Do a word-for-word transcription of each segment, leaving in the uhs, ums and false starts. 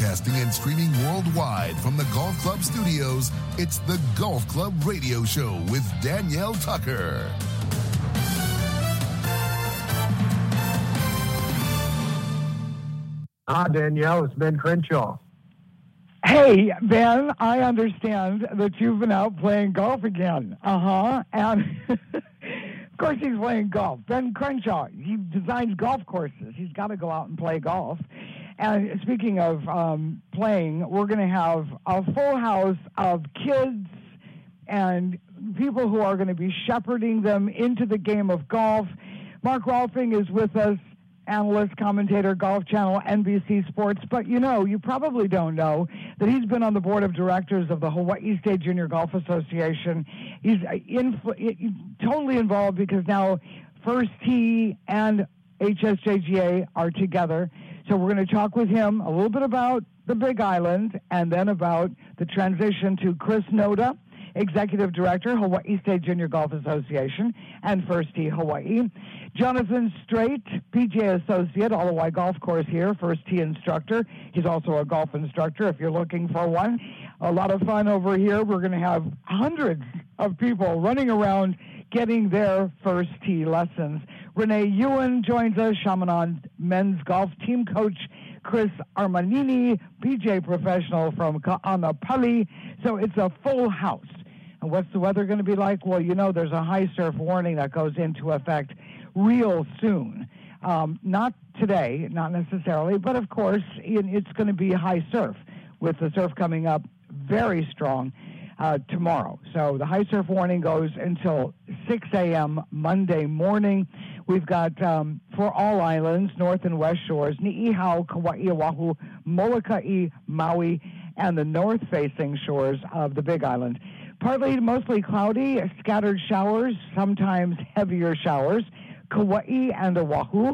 Broadcasting and streaming worldwide from the Golf Club studios, it's the Golf Club Radio Show with Danielle Tucker. Ah, Danielle, it's Ben Crenshaw. Hey, Ben, I understand that you've been out playing golf again. Uh-huh. And, of course, he's playing golf. Ben Crenshaw, he designs golf courses. He's got to go out and play golf. And speaking of um, playing, we're going to have a full house of kids and people who are going to be shepherding them into the game of golf. Mark Rolfing is with us, analyst, commentator, Golf Channel, N B C Sports. But, you know, you probably don't know that he's been on the board of directors of the Hawaii State Junior Golf Association. He's in, totally involved because now First Tee and H S J G A are together. So we're going to talk with him a little bit about the Big Island and then about the transition to Chris Noda, Executive Director, Hawaii State Junior Golf Association, and First Tee Hawaii. Jonathan Strait, P G A Associate, All Hawaii Golf Course here, First Tee instructor. He's also a golf instructor if you're looking for one. A lot of fun over here. We're going to have hundreds of people running around getting their First Tee lessons. Renee Ewan joins us, Chaminade men's golf team coach Chris Armanini, P J A professional from Ka'anapali. So it's a full house. And what's the weather going to be like? Well, you know, there's a high surf warning that goes into effect real soon. Um, not today, not necessarily, but of course, it's going to be high surf with the surf coming up very strong uh, tomorrow. So the high surf warning goes until six a.m. Monday morning. We've got, um, for all islands, North and West Shores, Ni'ihau, Kauai, Oahu, Molokai, Maui, and the north-facing shores of the Big Island. Partly to mostly cloudy, scattered showers, sometimes heavier showers. Kauai and Oahu,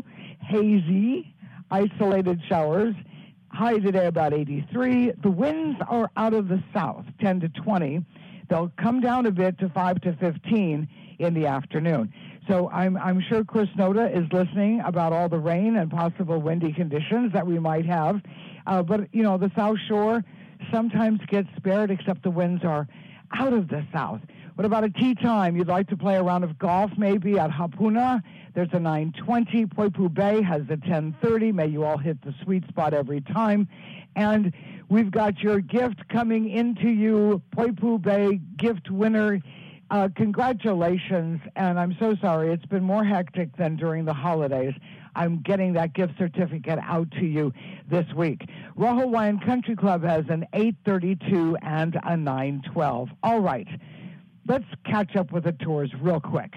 hazy, isolated showers. High today about eighty-three. The winds are out of the south, ten to twenty. They'll come down a bit to five to fifteen in the afternoon. So I'm I'm sure Chris Noda is listening about all the rain and possible windy conditions that we might have. Uh, but, you know, the South Shore sometimes gets spared, except the winds are out of the south. What about a tee time? You'd like to play a round of golf maybe at Hapuna? There's a nine twenty. Poipu Bay has a ten thirty. May you all hit the sweet spot every time. And we've got your gift coming into you, Poipu Bay gift winner. Uh, congratulations, and I'm so sorry. It's been more hectic than during the holidays. I'm getting that gift certificate out to you this week. Raw Hawaiian Country Club has an eight thirty-two and a nine twelve. All right, let's catch up with the tours real quick.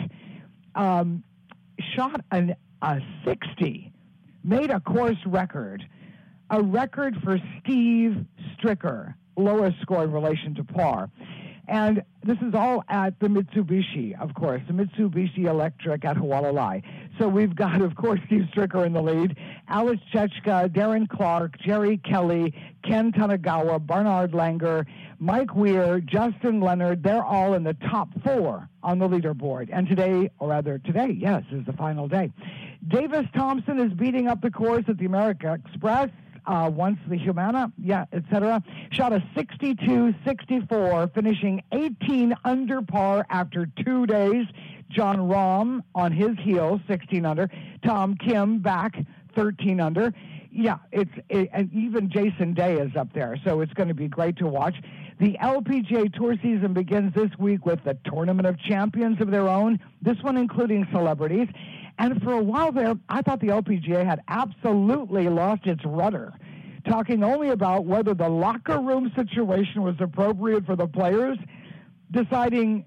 Um, shot an, a sixty, made a course record, a record for Steve Stricker, lowest score in relation to par. And this is all at the Mitsubishi, of course, the Mitsubishi Electric at Hualalai. So we've got, of course, Steve Stricker in the lead, Alex Chechka, Darren Clark, Jerry Kelly, Ken Tanagawa, Bernard Langer, Mike Weir, Justin Leonard. They're all in the top four on the leaderboard. And today, or rather today, yes, is the final day. Davis Thompson is beating up the course at the America Express. Uh, once the Humana, yeah, et cetera, shot a sixty-two sixty-four, finishing eighteen under par after two days. John Rahm on his heels, sixteen under. Tom Kim back, thirteen under. Yeah, it's it, and even Jason Day is up there, so it's going to be great to watch. The L P G A Tour season begins this week with the Tournament of Champions of their own, this one including celebrities. And for a while there, I thought the L P G A had absolutely lost its rudder, talking only about whether the locker room situation was appropriate for the players, deciding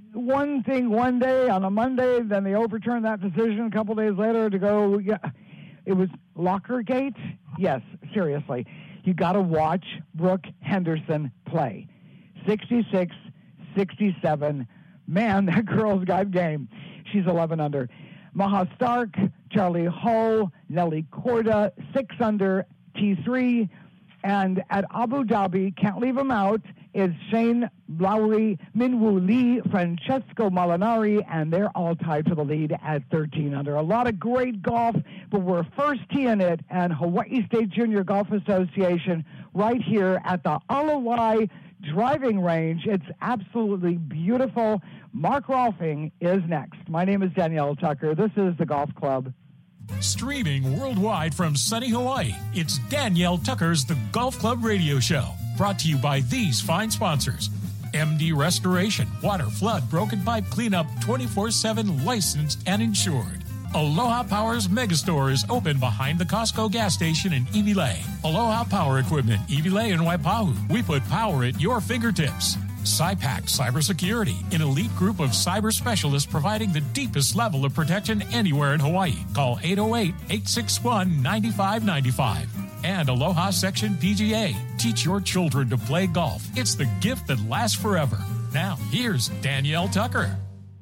one thing one day on a Monday, then they overturned that decision a couple days later to go, yeah, it was Lockergate? Yes, seriously. You got to watch Brooke Henderson play. sixty-six sixty-seven. Man, that girl's got game. She's eleven under. Maha Stark, Charlie Hull, Nelly Korda, six under, T three. And at Abu Dhabi, can't leave them out, It's Shane Lowry, Minwoo Lee, Francesco Molinari, and they're all tied for the lead at thirteen under. A lot of great golf, but we're first teeing it at Hawaii State Junior Golf Association right here at the Ala Wai driving range. It's absolutely beautiful. Mark Rolfing is next. My name is Danielle Tucker. This is the Golf Club. Streaming worldwide from sunny Hawaii, it's Danielle Tucker's The Golf Club Radio Show. Brought to you by these fine sponsors. M D Restoration, water, flood, broken pipe cleanup, twenty-four seven licensed and insured. Aloha Power's Megastore is open behind the Costco gas station in Iwilei. Aloha Power Equipment, Iwilei and Waipahu. We put power at your fingertips. SciPac Cybersecurity, an elite group of cyber specialists providing the deepest level of protection anywhere in Hawaii. Call eight oh eight, eight six one, nine five nine five. And Aloha Section P G A. Teach your children to play golf. It's the gift that lasts forever. Now, here's Danielle Tucker.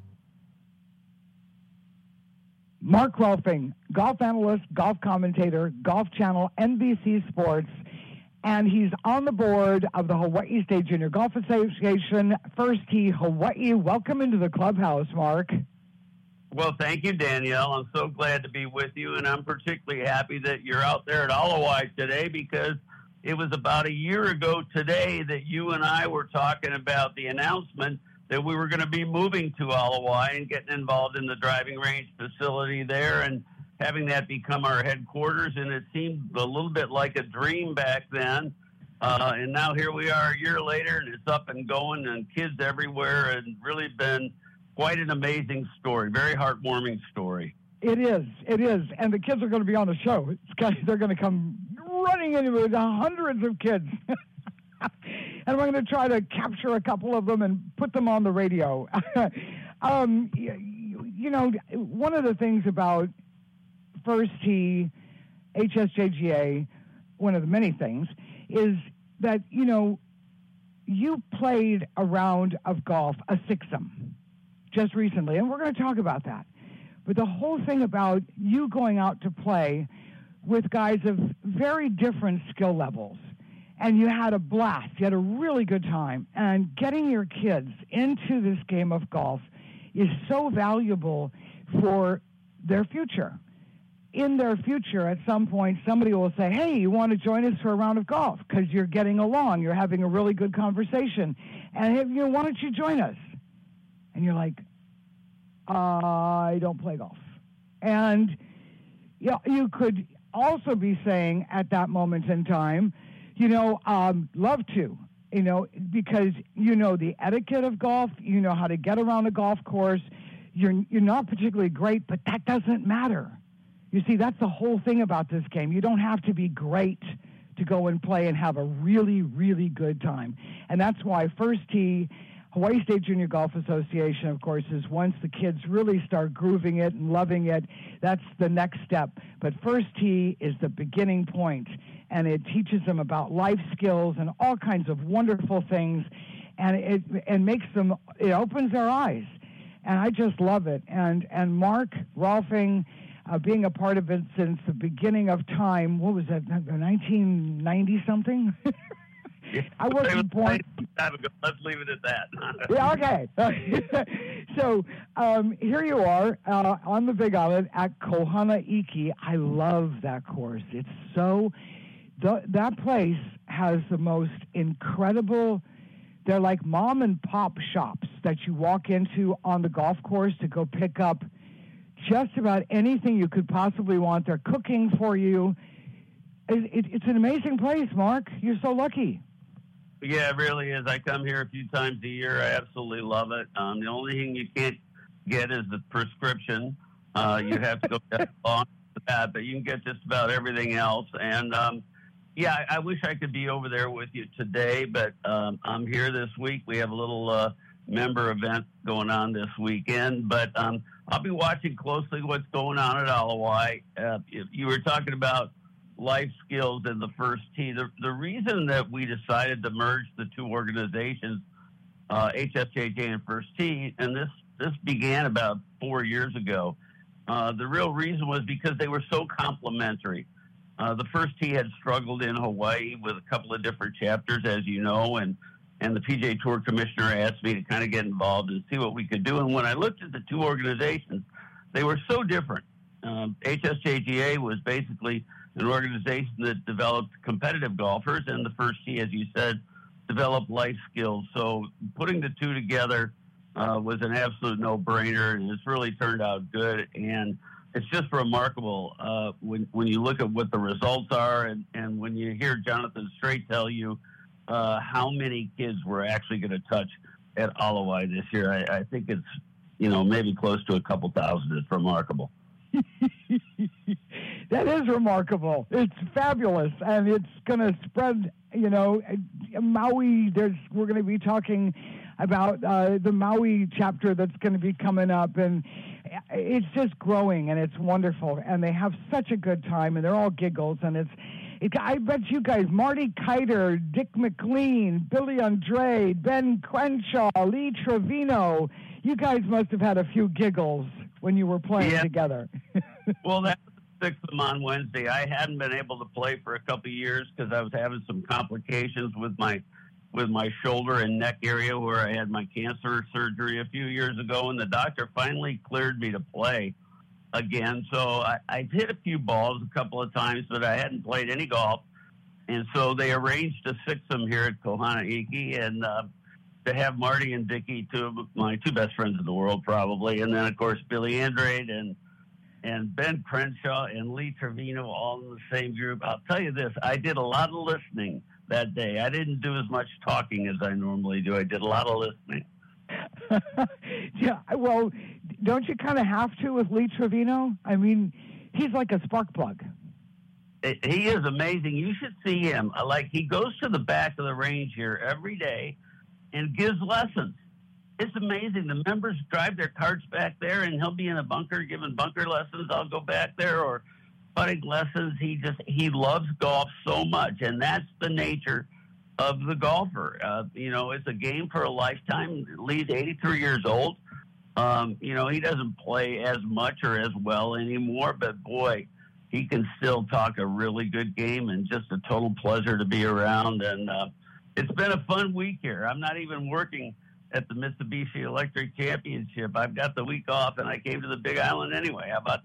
Mark Rolfing, golf analyst, golf commentator, Golf Channel, N B C Sports, and he's on the board of the Hawaii State Junior Golf Association, First Tee Hawaii. Welcome into the clubhouse, Mark. Well, thank you, Danielle. I'm so glad to be with you, and I'm particularly happy that you're out there at Ala Wai today, because it was about a year ago today that you and I were talking about the announcement that we were going to be moving to Ala Wai and getting involved in the driving range facility there and having that become our headquarters. And it seemed a little bit like a dream back then. Uh, and now here we are a year later, and it's up and going, and kids everywhere, and really been quite an amazing story, very heartwarming story. It is, it is. And the kids are going to be on the show. It's kind of, they're going to come running into it, hundreds of kids. And we're going to try to capture a couple of them and put them on the radio. um, you, you know, one of the things about First Tee, H S J G A, one of the many things, is that, you know, you played a round of golf, a sixsome, just recently, and we're going to talk about that. But the whole thing about you going out to play with guys of very different skill levels, and you had a blast, you had a really good time, and getting your kids into this game of golf is so valuable for their future. In their future, at some point, somebody will say, hey, you want to join us for a round of golf? Because you're getting along, you're having a really good conversation, and you know, why don't you join us? And you're like, I don't play golf. And you know, you could also be saying at that moment in time, you know, um, love to, you know, because you know the etiquette of golf, you know how to get around a golf course. You're you're not particularly great, but that doesn't matter. You see, that's the whole thing about this game. You don't have to be great to go and play and have a really, really good time. And that's why First Tee, Hawaii State Junior Golf Association, of course, is once the kids really start grooving it and loving it, that's the next step. But First Tee is the beginning point, and it teaches them about life skills and all kinds of wonderful things, and it and makes them, it opens their eyes. And I just love it. And, and Mark Rolfing, Uh, being a part of it since the beginning of time. What was that, nineteen ninety something? Yeah, I wasn't born. Let's leave it at that. Yeah, okay. So um, here you are uh, on the Big Island at Kohana Iki. I love that course. It's so, the, that place has the most incredible, they're like mom and pop shops that you walk into on the golf course to go pick up just about anything you could possibly want. They're cooking for you. It, it, it's an amazing place, Mark. You're so lucky. Yeah, it really is. I come here a few times a year. I absolutely love it. Um, the only thing you can't get is the prescription. Uh, you have to go on to that, but you can get just about everything else. And, um, yeah, I, I wish I could be over there with you today, but um, I'm here this week. We have a little uh, member event going on this weekend, but um, I'll be watching closely what's going on at Ala Wai. Uh, if you were talking about life skills in the First Tee. The, the reason that we decided to merge the two organizations, uh, H S J J and First Tee, and this, this began about four years ago, uh, the real reason was because they were so complementary. Uh, the First Tee had struggled in Hawaii with a couple of different chapters, as you know, and and the P G A Tour commissioner asked me to kind of get involved and see what we could do. And when I looked at the two organizations, they were so different. Um, H S J G A was basically an organization that developed competitive golfers, and the First Tee, as you said, developed life skills. So putting the two together uh, was an absolute no-brainer, and it's really turned out good. And it's just remarkable uh, when when you look at what the results are, and, and when you hear Jonathan Strait tell you uh, how many kids we're actually going to touch at Alawai this year. I, I think it's, you know, maybe close to a couple thousand. It's remarkable. That is remarkable. It's fabulous, and it's going to spread. You know, Maui. There's we're going to be talking about uh, the Maui chapter that's going to be coming up, and it's just growing, and it's wonderful. And they have such a good time, and they're all giggles, and it's. It, I bet you guys, Marty Kiter, Dick McLean, Billy Andrade, Ben Crenshaw, Lee Trevino. You guys must have had a few giggles when you were playing yeah. together. Well, that was the sixth of them on Wednesday. I hadn't been able to play for a couple of years because I was having some complications with my with my shoulder and neck area where I had my cancer surgery a few years ago, and the doctor finally cleared me to play again. So I, I hit a few balls a couple of times, but I hadn't played any golf. And so they arranged to sixth-em here at Kohana Iki, and uh, to have Marty and Dickie, two of my two best friends in the world, probably. And then, of course, Billy Andrade and and Ben Crenshaw and Lee Trevino all in the same group. I'll tell you this, I did a lot of listening that day. I didn't do as much talking as I normally do. I did a lot of listening. Yeah, well, don't you kind of have to with Lee Trevino? I mean, he's like a spark plug. He is amazing. You should see him. Like, he goes to the back of the range here every day and gives lessons. It's amazing. The members drive their carts back there, and he'll be in a bunker giving bunker lessons. I'll go back there, or putting lessons. He just he loves golf so much, and that's the nature of the golfer. Uh, you know, it's a game for a lifetime. Lee's eighty-three years old. Um, you know, he doesn't play as much or as well anymore, but boy, he can still talk a really good game, and just a total pleasure to be around. And uh, it's been a fun week here. I'm not even working at the Mitsubishi Electric Championship. I've got the week off, and I came to the Big Island anyway. How about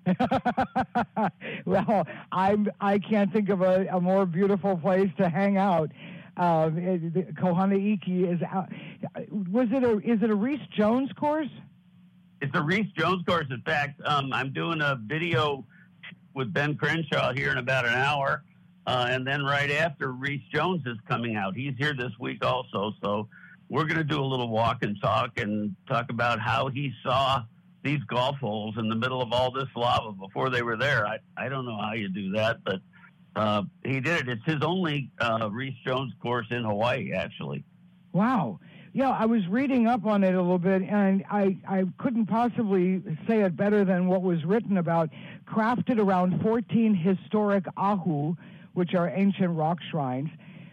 that? Well, I'm, I can't think of a, a more beautiful place to hang out. Uh, Kohana Iki is out. Was it a, is it a Reese Jones course? It's a Reese Jones course. In fact, um, I'm doing a video with Ben Crenshaw here in about an hour. Uh, and then right after, Reese Jones is coming out. He's here this week also. So we're going to do a little walk and talk and talk about how he saw these golf holes in the middle of all this lava before they were there. I, I don't know how you do that, but uh, he did it. It's his only uh, Reese Jones course in Hawaii, actually. Wow. Yeah, I was reading up on it a little bit, and I, I couldn't possibly say it better than what was written about. Crafted around fourteen historic ahu, which are ancient rock shrines.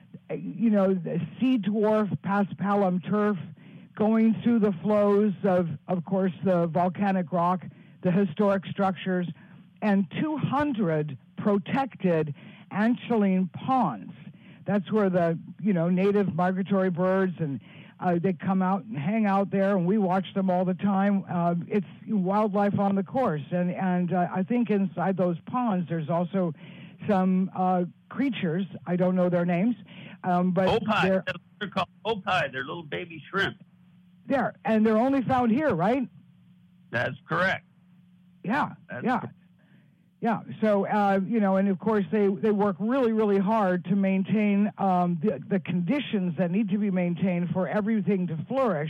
You know, the sea dwarf Paspalum turf, going through the flows of, of course, the volcanic rock, the historic structures, and two hundred protected Anchialine ponds. That's where the, you know, native migratory birds, and uh, they come out and hang out there, and we watch them all the time. Uh, it's wildlife on the course, and, and uh, I think inside those ponds there's also some uh, creatures. I don't know their names. Um, but Opie, they're, they're called Opie. They're little baby shrimp. There, and they're only found here, right? That's correct. Yeah, That's yeah, correct. yeah. So, uh, you know, and of course they, they work really, really hard to maintain um, the, the conditions that need to be maintained for everything to flourish.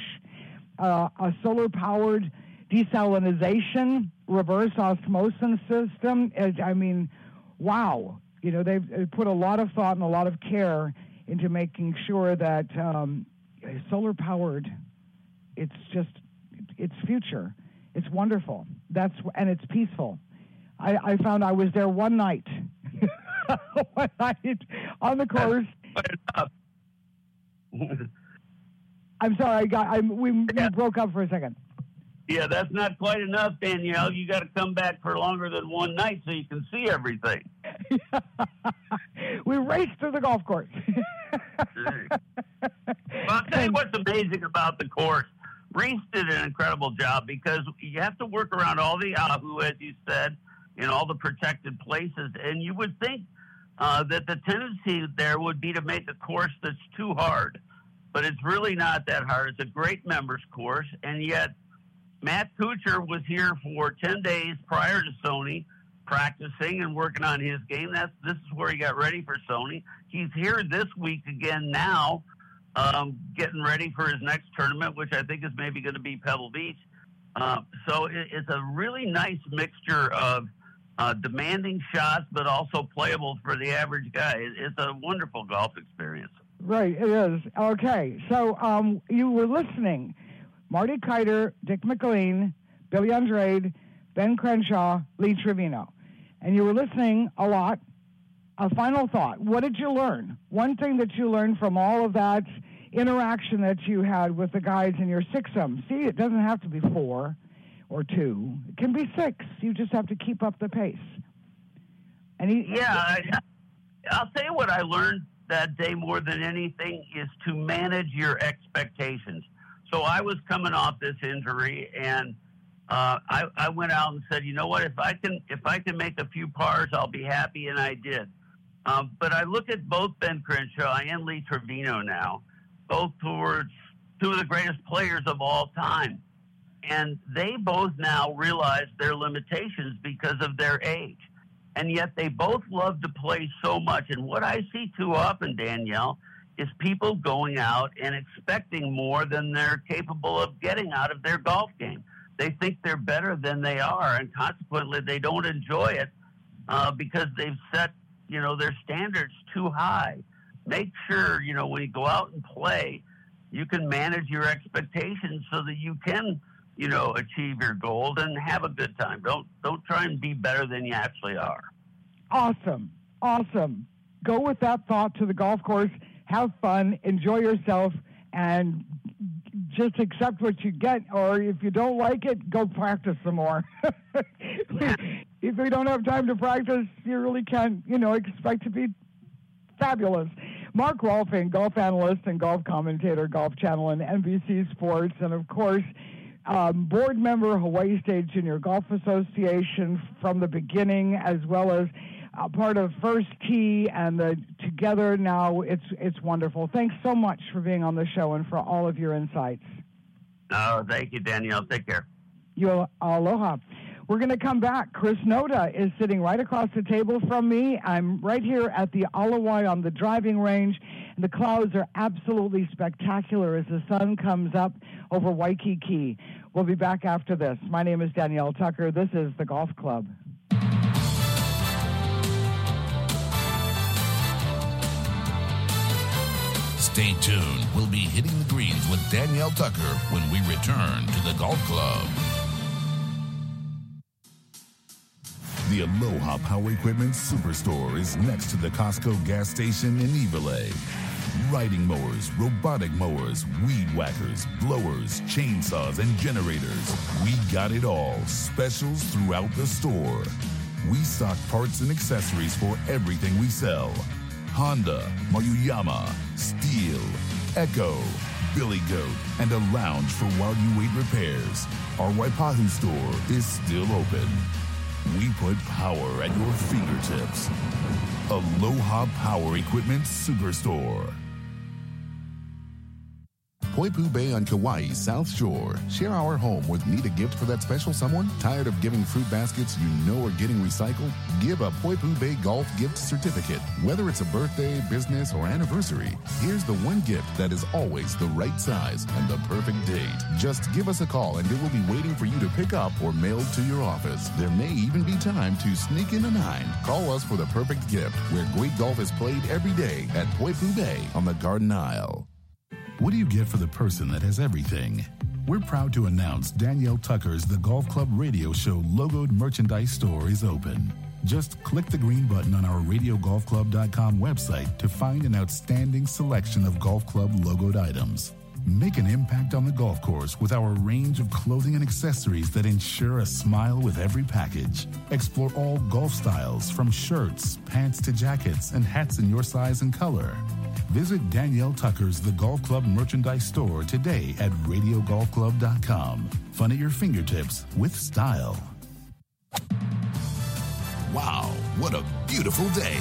Uh, a solar-powered desalinization, reverse osmosis system. I mean, wow. You know, they've, they've put a lot of thought and a lot of care into making sure that um, solar-powered, it's just, it's future. It's wonderful. That's and it's peaceful. I, I found I was there one night, one night on the course. I'm sorry, I got. I we, we broke up for a second. Yeah, that's not quite enough, Danielle. You got to come back for longer than one night so you can see everything. We raced to the golf course. tell you what's amazing about the course. Reese did an incredible job because you have to work around all the Yahoo, as you said, in all the protected places. And you would think uh, that the tendency there would be to make a course that's too hard. But it's really not that hard. It's a great members course. And yet Matt Kuchar was here for ten days prior to Sony, practicing and working on his game. That's This is where he got ready for Sony. He's here this week again now, um, getting ready for his next tournament, which I think is maybe going to be Pebble Beach. Uh, so it, it's a really nice mixture of uh, demanding shots, but also playable for the average guy. It, it's a wonderful golf experience. Right, it is. Okay, so um, you were listening. Marty Kiter, Dick McLean, Billy Andrade, Ben Crenshaw, Lee Trevino. And you were listening a lot. A final thought. What did you learn? One thing that you learned from all of that interaction that you had with the guys in your six-em. See, it doesn't have to be four or two. It can be six. You just have to keep up the pace. And he, yeah, I, I'll tell you what I learned that day more than anything is to manage your expectations. So I was coming off this injury, and uh, I, I went out and said, you know what, if I can if I can make a few pars, I'll be happy, and I did. Um, but I look at both Ben Crenshaw and Lee Trevino now, both towards two of the greatest players of all time. And they both now realize their limitations because of their age. And yet they both love to play so much. And what I see too often, Danielle, is people going out and expecting more than they're capable of getting out of their golf game. They think they're better than they are, and consequently they don't enjoy it uh, because they've set, you know, their standards too high. Make sure, you know, when you go out and play, you can manage your expectations so that you can, you know, achieve your goal and have a good time. Don't don't try and be better than you actually are. Awesome. Awesome. Go with that thought to the golf course. Have fun. Enjoy yourself. And just accept what you get. Or if you don't like it, go practice some more. If we don't have time to practice, you really can't, you know, expect to be fabulous. Mark Rolfing, golf analyst and golf commentator, Golf Channel and N B C Sports. And, of course, Um, board member, Hawaii State Junior Golf Association from the beginning, as well as uh, part of First Tee and the Together now. It's it's wonderful. Thanks so much for being on the show and for all of your insights. Oh, thank you, Danielle. Take care. You aloha. We're going to come back. Chris Noda is sitting right across the table from me. I'm right here at the Alawai on the driving range. And the clouds are absolutely spectacular as the sun comes up over Waikiki. We'll be back after this. My name is Danielle Tucker. This is the Golf Club. Stay tuned. We'll be hitting the greens with Danielle Tucker when we return to the Golf Club. The Aloha Power Equipment Superstore is next to the Costco gas station in Evelay. Riding mowers, robotic mowers, weed whackers, blowers, chainsaws, and generators. We got it all. Specials throughout the store. We stock parts and accessories for everything we sell. Honda, Maruyama, Steel, Echo, Billy Goat, and a lounge for while you wait repairs. Our Waipahu store is still open. We put power at your fingertips. Aloha Power Equipment Superstore. Poipu Bay on Kauai's South Shore. Share our home with need a gift for that special someone? Tired of giving fruit baskets you know are getting recycled? Give a Poipu Bay Golf Gift Certificate. Whether it's a birthday, business, or anniversary, here's the one gift that is always the right size and the perfect date. Just give us a call and it will be waiting for you to pick up or mailed to your office. There may even be time to sneak in a nine. Call us for the perfect gift, where great golf is played every day at Poipu Bay on the Garden Isle. What do you get for the person that has everything? We're proud to announce Danielle Tucker's The Golf Club Radio Show logoed merchandise store is open. Just click the green button on our radio golf club dot com website to find an outstanding selection of golf club logoed items. Make an impact on the golf course with our range of clothing and accessories that ensure a smile with every package. Explore all golf styles, from shirts, pants to jackets, and hats in your size and color. Visit Danielle Tucker's The Golf Club merchandise store today at radio golf club dot com. Fun at your fingertips with style. Wow, what a beautiful day.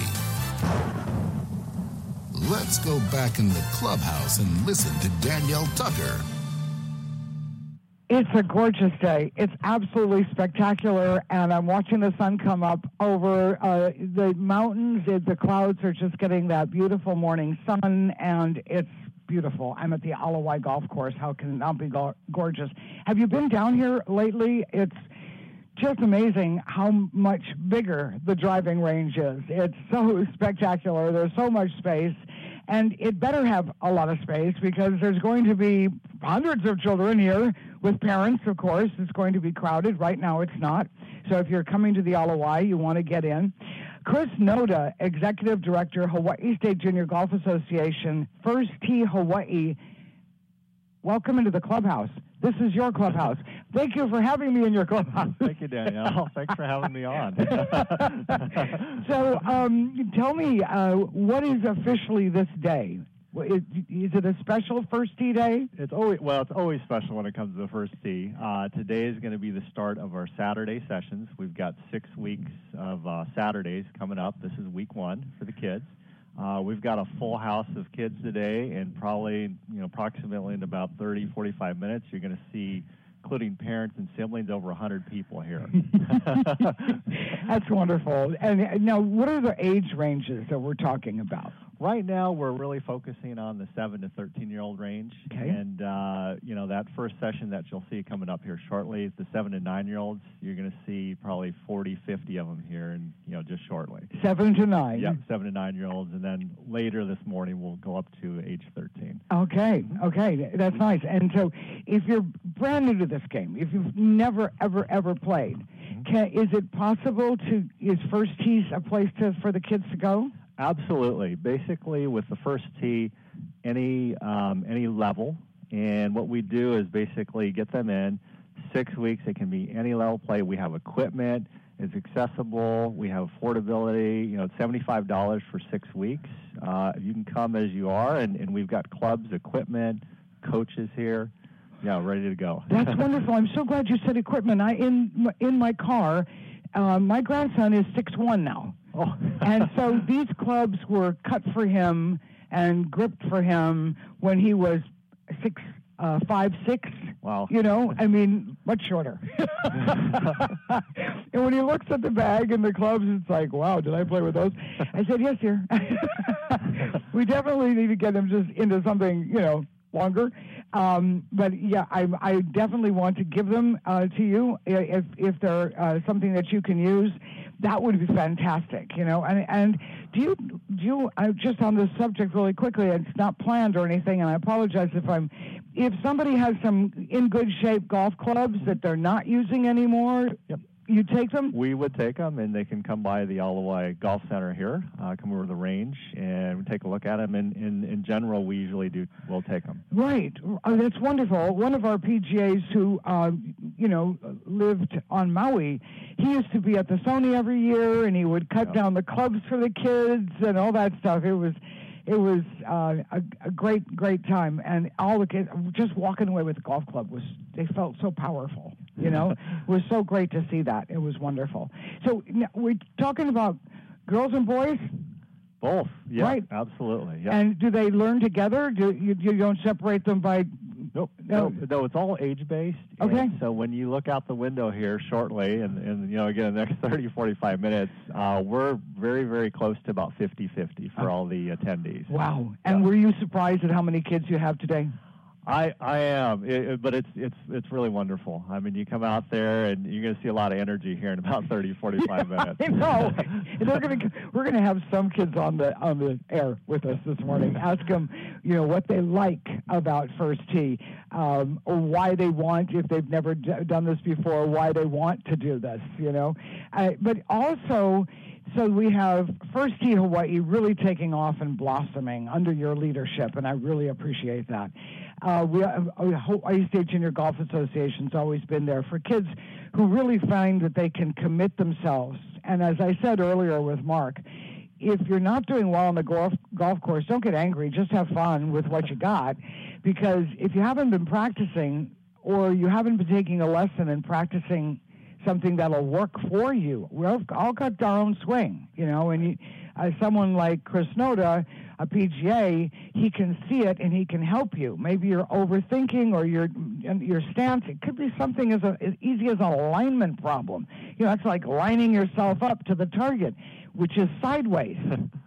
Let's go back in the clubhouse and listen to Danielle Tucker. It's a gorgeous day. It's absolutely spectacular, and I'm watching the sun come up over uh, the mountains. It, the clouds are just getting that beautiful morning sun, and it's beautiful. I'm at the Alawai Golf Course. How can it not be go- gorgeous? Have you been down here lately? It's just amazing how much bigger the driving range is. It's so spectacular. There's so much space. And it better have a lot of space because there's going to be hundreds of children here with parents, of course. It's going to be crowded. Right now it's not. So if you're coming to the Alawai, you want to get in. Chris Noda, Executive Director, Hawaii State Junior Golf Association, First Tee Hawaii. Welcome into the clubhouse. This is your clubhouse. Thank you for having me in your clubhouse. Thank you, Danielle. Thanks for having me on. So um, tell me, uh, what is officially this day? Is, is it a special First Tee Day? It's always well. It's always special when it comes to the First Tee. Uh, today is going to be the start of our Saturday sessions. We've got six weeks of uh, Saturdays coming up. This is week one for the kids. Uh, we've got a full house of kids today, and probably, you know, approximately in about thirty, forty-five minutes, you're going to see, including parents and siblings, over one hundred people here. That's wonderful. And now, what are the age ranges that we're talking about? Right now, we're really focusing on the seven to thirteen-year-old range. Okay. And, uh, you know, that first session that you'll see coming up here shortly, the seven to nine-year-olds, you're going to see probably forty, fifty of them here, and, you know, just shortly. Seven to nine? Yep, seven to nine-year-olds. And then later this morning, we'll go up to age thirteen. Okay, okay, that's nice. And so if you're brand new to this game, if you've never, ever, ever played, mm-hmm. can, is it possible to, is First Tees a place to, for the kids to go? Absolutely. Basically, with the First Tee, any um, any level, and what we do is basically get them in six weeks. It can be any level play. We have equipment. It's accessible. We have affordability. You know, it's seventy-five dollars for six weeks. Uh, you can come as you are, and, and we've got clubs, equipment, coaches here. Yeah, ready to go. That's wonderful. I'm so glad you said equipment. I in in my car, uh, my grandson is six one now. Oh. And so these clubs were cut for him and gripped for him when he was six, uh, five, six. Wow. You know, I mean, much shorter. And when he looks at the bag and the clubs, it's like, wow, did I play with those? I said, yes, dear. We definitely need to get him just into something, you know, longer. Um, but yeah, I, I definitely want to give them uh, to you if if they're uh, something that you can use. That would be fantastic, you know. And and do you do you uh, just on this subject really quickly? It's not planned or anything, and I apologize if I'm. If somebody has some in good shape golf clubs that they're not using anymore, yep. You take them? We would take them, and they can come by the Alawai Golf Center here, uh, come over to the range, and take a look at them. And in, in general, we usually do. We'll take them. Right. Uh, that's wonderful. One of our P G As who, uh, you know, lived on Maui, he used to be at the Sony every year, and he would cut yep. down the clubs for the kids and all that stuff. It was, it was uh, a, a great, great time. And all the kids, just walking away with the golf club was, they felt so powerful. You know, it was so great to see that. It was wonderful. So now, we're talking about girls and boys? Both, yeah, right. Absolutely. Yeah. And do they learn together? Do you, you don't separate them by... Nope. No, no, no, it's all age-based. Okay. And so when you look out the window here shortly, and, and you know, again, the next thirty, forty-five minutes, uh, we're very, very close to about fifty-fifty for all the attendees. Wow. And yeah. Were you surprised at how many kids you have today? I, I am, it, it, but it's it's it's really wonderful. I mean, you come out there and you're going to see a lot of energy here in about thirty, forty-five yeah, minutes. I know. They're gonna, we're going to have some kids on the on the air with us this morning. Ask them, you know, what they like about First Tee, um, or why they want, if they've never d- done this before, why they want to do this. You know, uh, but also. So we have First Tee Hawaii really taking off and blossoming under your leadership, and I really appreciate that. Uh, we uh, Hawaii State Junior Golf Association's always been there for kids who really find that they can commit themselves. And as I said earlier with Mark, if you're not doing well on the golf golf course, don't get angry. Just have fun with what you got, because if you haven't been practicing or you haven't been taking a lesson and practicing something that'll work for you, we've all got our own swing, you know. And you, uh, someone like Chris Noda, a P G A, he can see it and he can help you. Maybe you're overthinking or your your stance. It could be something as, a, as easy as an alignment problem. You know, it's like lining yourself up to the target, which is sideways.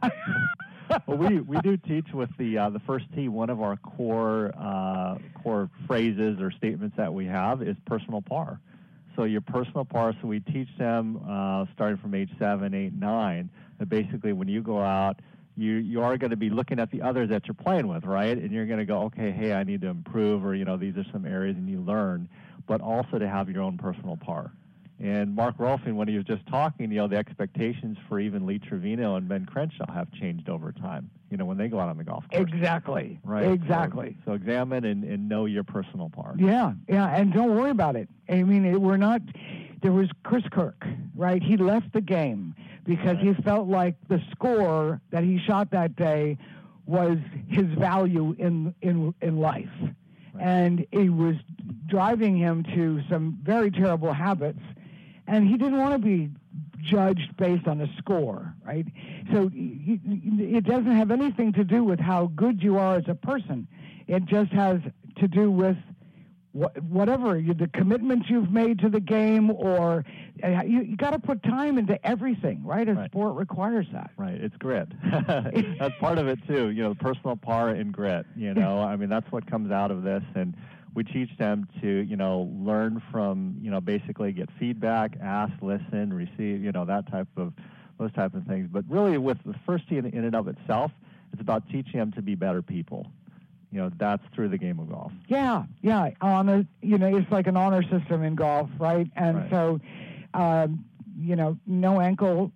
Well, we, we do teach with the uh, the first tee. One of our core uh, core phrases or statements that we have is personal par. So your personal par. So we teach them uh, starting from age seven, eight, nine. That basically, when you go out, you you are going to be looking at the others that you're playing with, right? And you're going to go, okay, hey, I need to improve, or you know, these are some areas, and you learn. But also to have your own personal par. And Mark Rolfing, when he was just talking, you know, the expectations for even Lee Trevino and Ben Crenshaw have changed over time, you know, when they go out on the golf course. Exactly. Right. Exactly. So, so examine and, and know your personal par. Yeah, yeah, and don't worry about it. I mean, it, we're not, there was Chris Kirk, right? He left the game because right. he felt like the score that he shot that day was his value in in, in life. Right. And it was driving him to some very terrible habits. And he didn't want to be judged based on a score, right? So it doesn't have anything to do with how good you are as a person. It just has to do with whatever, the commitment you've made to the game, or you, you got to put time into everything, right? A right. sport requires that. Right, it's grit. That's part of it, too, you know, personal par and grit, you know. I mean, that's what comes out of this, and we teach them to, you know, learn from, you know, basically get feedback, ask, listen, receive, you know, that type of, those type of things. But really with the first tee in, in and of itself, it's about teaching them to be better people. You know, that's through the game of golf. Yeah, yeah. On a, you know, it's like an honor system in golf, right? And right. so, um, you know, no ankle,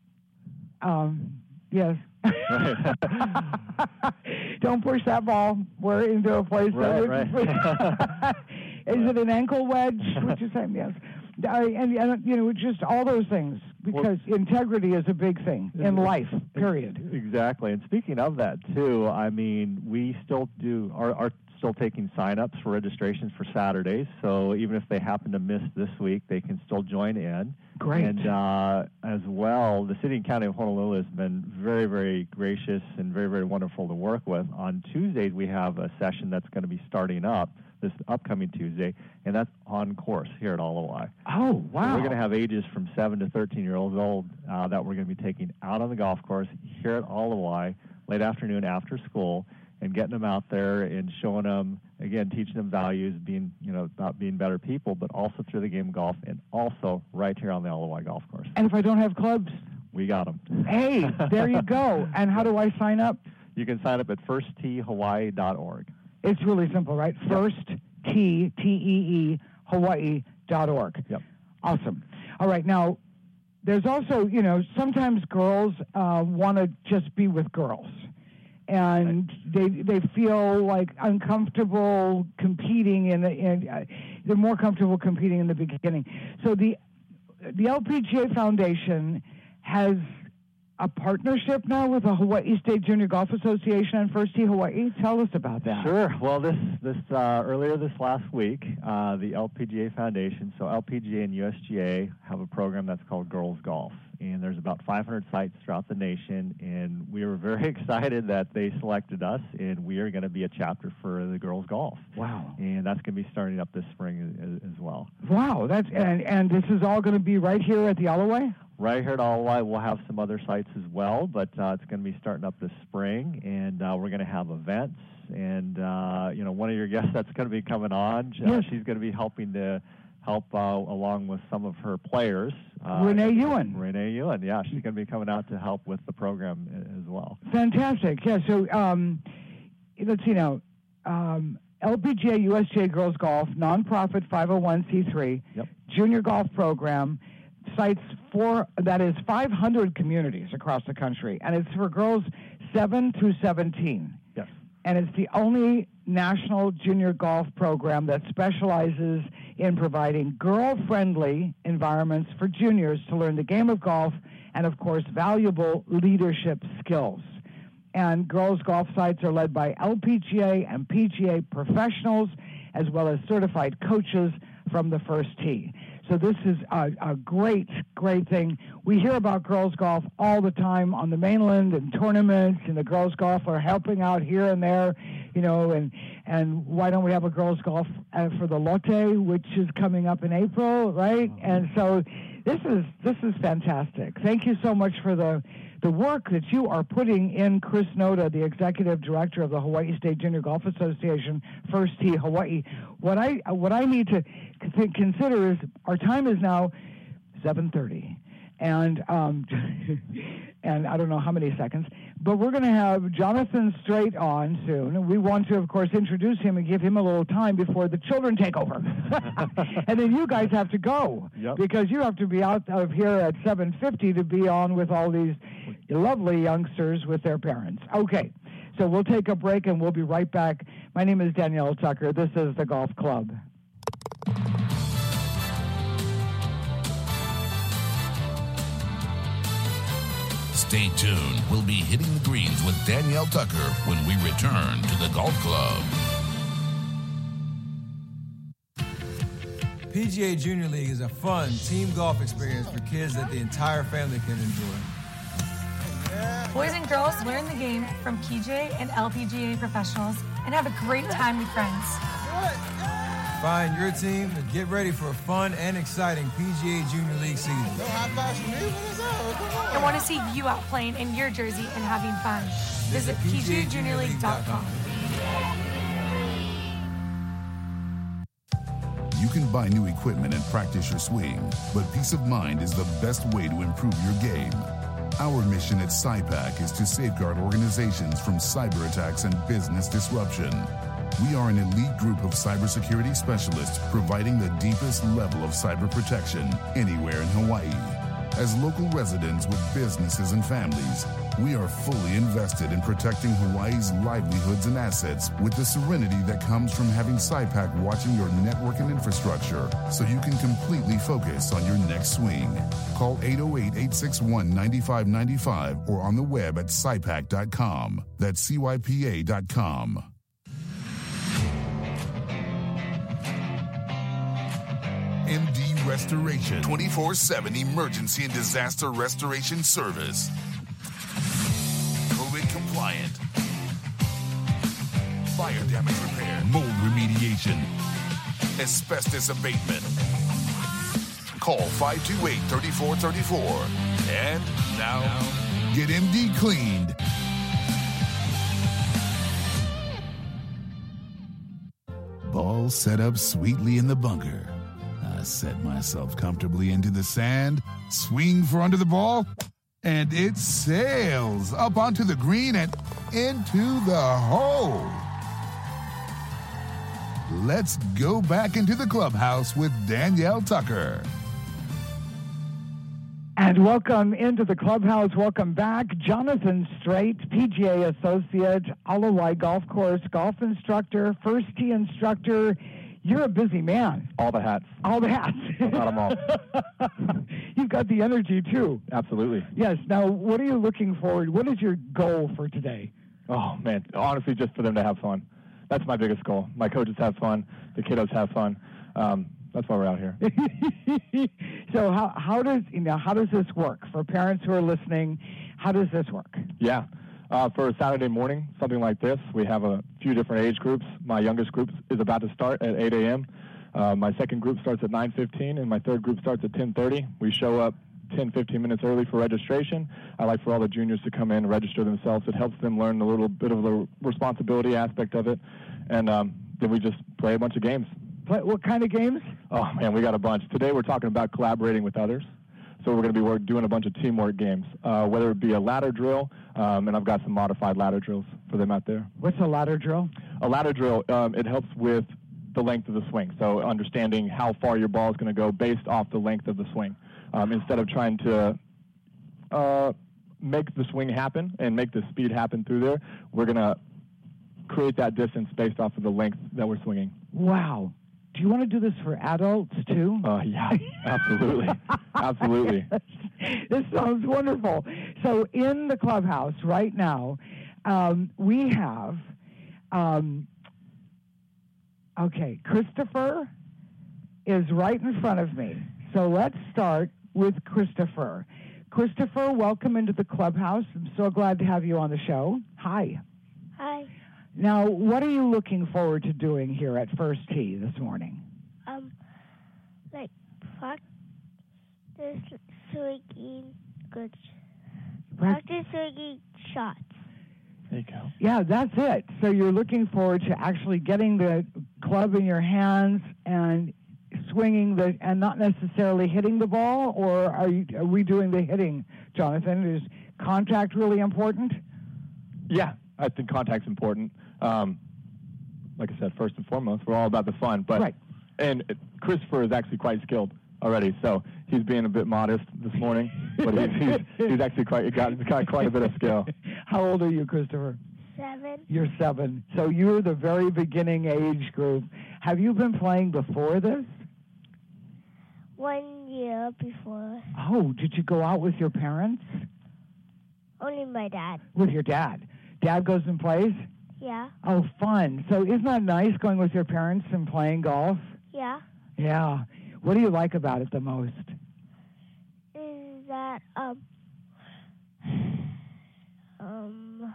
um, yes. Don't push that ball. We're into a place right, that right. Is it an ankle wedge? Which is saying yes. I, and, and you know, just all those things, because well, integrity is a big thing in life. Period. Exactly. And speaking of that too, I mean, we still do are, are still taking sign-ups for registrations for Saturdays. So even if they happen to miss this week, they can still join in. Great. And uh, as well, the City and County of Honolulu has been very, very gracious and very, very wonderful to work with. On Tuesdays, we have a session that's going to be starting up this upcoming Tuesday, and that's on course here at Alawai. Oh, wow. So we're going to have ages from seven to thirteen years old uh, that we're going to be taking out on the golf course here at Alawai late afternoon after school, and getting them out there and showing them, again, teaching them values, being, you know, about being better people, but also through the game of golf, and also right here on the Alawai golf course. And if I don't have clubs? We got them. Hey, there you go. And how do I sign up? You can sign up at first tee hawaii dot org. It's really simple, right? Yep. First T, T E E, Hawaii dot org. Yep. Awesome. All right. Now, there's also, you know, sometimes girls uh, want to just be with girls. And they they feel like uncomfortable competing in the in, uh, they're more comfortable competing in the beginning. So the the L P G A Foundation has a partnership now with the Hawaii State Junior Golf Association and First Tee Hawaii. Tell us about that. Sure. Well, this this uh, earlier this last week, uh, the L P G A Foundation, so L P G A and U S G A have a program that's called Girls Golf. And there's about five hundred sites throughout the nation, and we were very excited that they selected us, and we are going to be a chapter for the girls' golf. Wow! And that's going to be starting up this spring as, as well. Wow! That's and and this is all going to be right here at the Alawai? Right here at Alawai. We'll have some other sites as well, but uh, it's going to be starting up this spring, and uh, we're going to have events. And uh, you know, one of your guests that's going to be coming on, yes. she's going to be helping to. help uh, along with some of her players. Uh, Renee Ewan. Renee Ewan, yeah. She's going to be coming out to help with the program as well. Fantastic. Yeah, so um, let's see now. Um, L P G A, U S G A Girls Golf, nonprofit five oh one c three, yep. junior golf program, cites four, that is five hundred communities across the country, and it's for girls seven through seventeen. Yes. And it's the only national junior golf program that specializes in providing girl-friendly environments for juniors to learn the game of golf and, of course, valuable leadership skills. And girls' golf sites are led by L P G A and P G A professionals, as well as certified coaches from the first tee. So this is a, a great, great thing. We hear about girls golf all the time on the mainland and tournaments, and the girls golf are helping out here and there, you know, and and why don't we have a girls golf uh, for the Lotte, which is coming up in April, right? And so this is this is fantastic. Thank you so much for the the work that you are putting in. Chris Noda, the executive director of the Hawaii State Junior Golf Association, First Tee Hawaii. What I what I need to c- consider is our time is now seven thirty, and um, and I don't know how many seconds, but we're going to have Jonathan Straight on soon. We want to, of course, introduce him and give him a little time before the children take over. And then you guys have to go, yep. because you have to be out of here at seven fifty to be on with all these lovely youngsters with their parents. Okay, so we'll take a break and we'll be right back. My name is Danielle Tucker. This is the Golf Club. Stay tuned. We'll be hitting the greens with Danielle Tucker when we return to the Golf Club. P G A Junior League is a fun team golf experience for kids that the entire family can enjoy. Boys and girls learn the game from P G A and L P G A professionals and have a great time with friends. Find your team and get ready for a fun and exciting P G A Junior League season. I want to see you out playing in your jersey and having fun. Visit P G A Junior League dot com. You can buy new equipment and practice your swing, but peace of mind is the best way to improve your game. Our mission at SciPac is to safeguard organizations from cyber attacks and business disruption. We are an elite group of cybersecurity specialists providing the deepest level of cyber protection anywhere in Hawaii. As local residents with businesses and families, we are fully invested in protecting Hawaii's livelihoods and assets with the serenity that comes from having SciPac watching your network and infrastructure so you can completely focus on your next swing. Call eight oh eight, eight six one, nine five nine five or on the web at sci pac dot com. That's C Y P A dot com. M D Restoration, twenty-four seven emergency and disaster restoration service. COVID compliant. Fire damage repair. Mold remediation. Asbestos abatement. Call five two eight, three four three four. And now, now, get M D cleaned. Ball set up sweetly in the bunker. I set myself comfortably into the sand, swing for under the ball, and it sails up onto the green and into the hole. Let's go back into the clubhouse with Danielle Tucker. And welcome into the clubhouse. Welcome back. Jonathan Straight, P G A associate, Alawai Golf Course golf instructor, first tee instructor. You're a busy man. All the hats. All the hats. I've got them all. You've got the energy, too. Absolutely. Yes. Now, what are you looking forward? What is your goal for today? Oh, man. Honestly, just for them to have fun. That's my biggest goal. My coaches have fun. The kiddos have fun. Um, that's why we're out here. So how how does you know how does this work for parents who are listening? How does this work? Yeah. Uh, for a Saturday morning, something like this, we have a few different age groups. My youngest group is about to start at eight a.m. Uh, my second group starts at nine fifteen, and my third group starts at ten thirty. We show up ten, fifteen minutes early for registration. I like for all the juniors to come in and register themselves. It helps them learn a little bit of the responsibility aspect of it. And um, then we just play a bunch of games. Play, what kind of games? Oh, man, we got a bunch. Today we're talking about collaborating with others. So we're going to be work, doing a bunch of teamwork games, uh, whether it be a ladder drill, um, and I've got some modified ladder drills for them out there. What's a ladder drill? A ladder drill, um, it helps with the length of the swing, so understanding how far your ball is going to go based off the length of the swing. Um, instead of trying to uh, make the swing happen and make the speed happen through there, we're going to create that distance based off of the length that we're swinging. Wow. Do you want to do this for adults, too? Uh, yeah, absolutely. Absolutely. Yes. This sounds wonderful. So in the clubhouse right now, um, we have, um, okay, Christopher is right in front of me. So let's start with Christopher. Christopher, welcome into the clubhouse. I'm so glad to have you on the show. Hi. Hi. Now, what are you looking forward to doing here at First Tee this morning? Um, like practice swinging good. Practice swinging shots. There you go. Yeah, that's it. So you're looking forward to actually getting the club in your hands and swinging the, and not necessarily hitting the ball, or are you, are we doing the hitting, Jonathan? Is contact really important? Yeah, I think contact's important. Um, like I said, first and foremost, we're all about the fun. But right. And Christopher is actually quite skilled already, so he's being a bit modest this morning, but he's, he's, he's actually quite got, got quite a bit of skill. How old are you, Christopher? Seven. You're seven. So you're the very beginning age group. Have you been playing before this? One year before. Oh, did you go out with your parents? Only my dad. With your dad. Dad goes and plays? Yeah. Oh, fun. So isn't that nice going with your parents and playing golf? Yeah. Yeah. What do you like about it the most? Is that, um, um,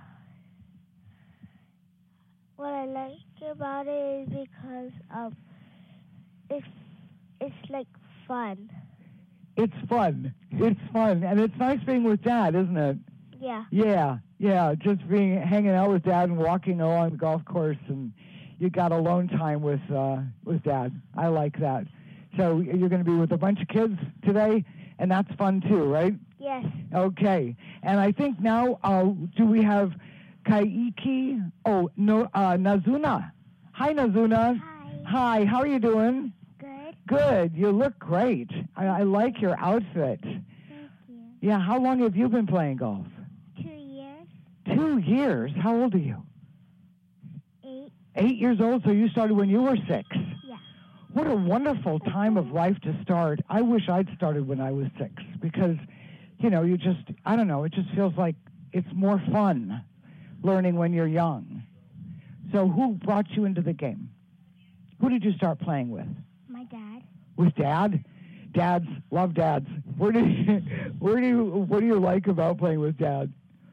what I like about it is because, um, it's, it's like fun. It's fun. It's fun. And it's nice being with Dad, isn't it? Yeah. Yeah. Yeah. Just being, hanging out with Dad and walking along the golf course, and you got alone time with, uh, with Dad. I like that. So you're going to be with a bunch of kids today, and that's fun too, right? Yes. Okay. And I think now, uh, do we have Kaiki? Oh, no, uh, Nazuna. Hi, Nazuna. Hi. Hi. How are you doing? Good. Good. You look great. I, I like your outfit. Thank you. Yeah. How long have you been playing golf? Two years. Two years. How old are you? Eight. Eight years old. So you started when you were six. Yeah. What a wonderful time of life to start. I wish I'd started when I was six because, you know, you just, I don't know, it just feels like it's more fun learning when you're young. So who brought you into the game? Who did you start playing with? My dad. With Dad? Dads, love dads. Where do you, where do you, what do you like about playing with Dad?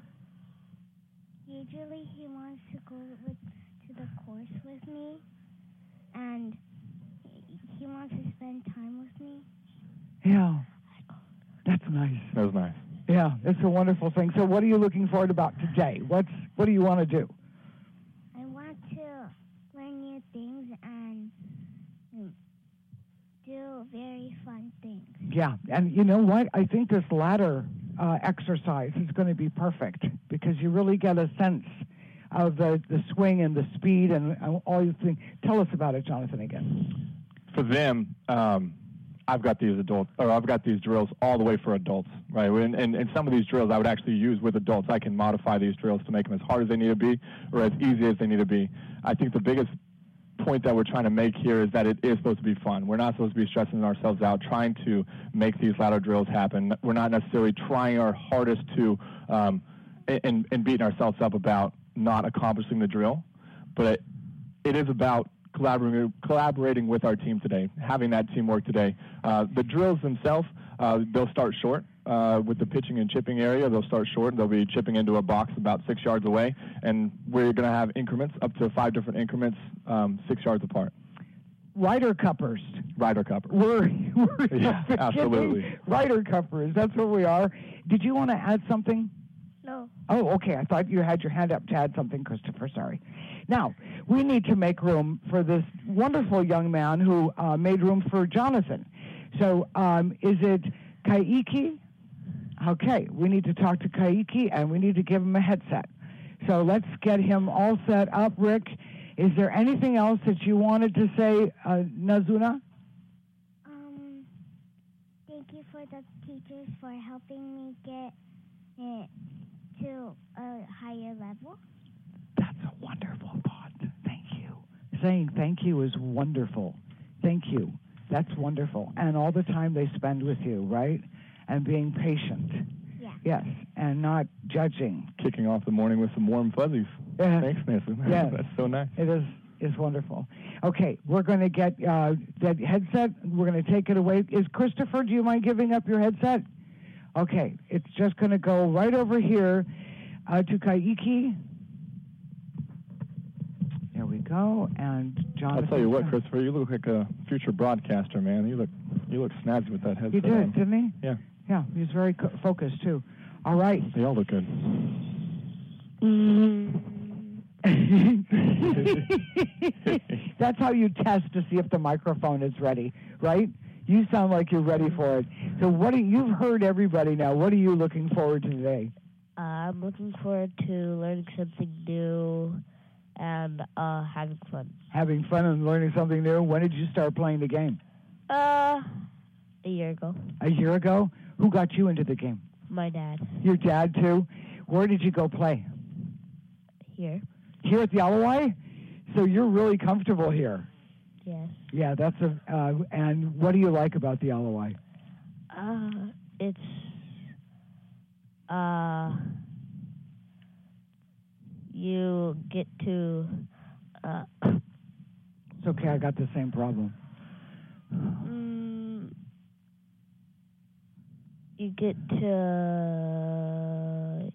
Usually he wants to go with, to the course with me, and he wants to spend time with me. Yeah, that's nice. That was nice. Yeah, it's a wonderful thing. So what are you looking forward about today? What's What do you want to do? I want to learn new things and do very fun things. Yeah, and you know what? I think this ladder uh, exercise is going to be perfect because you really get a sense of the, the swing and the speed and, and all you think. Tell us about it, Jonathan, again. For them, um, I've got these adults, or I've got these drills all the way for adults, right? And, and, and some of these drills I would actually use with adults. I can modify these drills to make them as hard as they need to be or as easy as they need to be. I think the biggest point that we're trying to make here is that it is supposed to be fun. We're not supposed to be stressing ourselves out trying to make these ladder drills happen. We're not necessarily trying our hardest to um, and, and beating ourselves up about not accomplishing the drill, but it, it is about collaborating collaborating with our team today, having that teamwork today. Uh, the drills themselves, uh, they'll start short. Uh, with the pitching and chipping area, they'll start short. They'll be chipping into a box about six yards away, and we're going to have increments up to five different increments, um, six yards apart. Ryder cuppers. Ryder cuppers. We're, we're yeah, absolutely. Ryder cuppers. That's what we are. Did you want to add something? No. Oh, okay. I thought you had your hand up to add something, Christopher. Sorry. Now, we need to make room for this wonderful young man who uh, made room for Jonathan. So um, is it Kaiki? Okay, we need to talk to Kaiki, and we need to give him a headset. So let's get him all set up. Rick, is there anything else that you wanted to say, uh, Nazuna? Um, thank you for the teachers for helping me get it to a higher level. That's a wonderful thought. Thank you. Saying thank you is wonderful. Thank you. That's wonderful. And all the time they spend with you, right? and being patient. Yeah. Yes, and not judging. Kicking off the morning with some warm fuzzies. Yeah. Thanks, Nathan. Yeah. That's so nice. It is. It's wonderful. Okay, we're going to get uh, that headset. We're going to take it away. Is Christopher, do you mind giving up your headset? Okay, it's just going to go right over here uh, to Kaiki. There we go. And Jonathan. I'll tell you what, Christopher, you look like a future broadcaster, man. You look you look snazzy with that headset. He did, on. didn't he? Yeah. Yeah, he was very co- focused, too. All right. They all look good. That's how you test to see if the microphone is ready, right? You sound like you're ready for it. So what do you've heard everybody now. What are you looking forward to today? Uh, I'm looking forward to learning something new and uh, having fun. Having fun and learning something new. When did you start playing the game? Uh, a year ago. A year ago? Who got you into the game? My dad. Your dad, too? Where did you go play? Here. Here at the Alawai? So you're really comfortable here? Yes. Yeah, that's a. Uh, and what do you like about the Alawai? Uh, it's uh, you get to. Uh, it's okay. I got the same problem. Mm, you get to.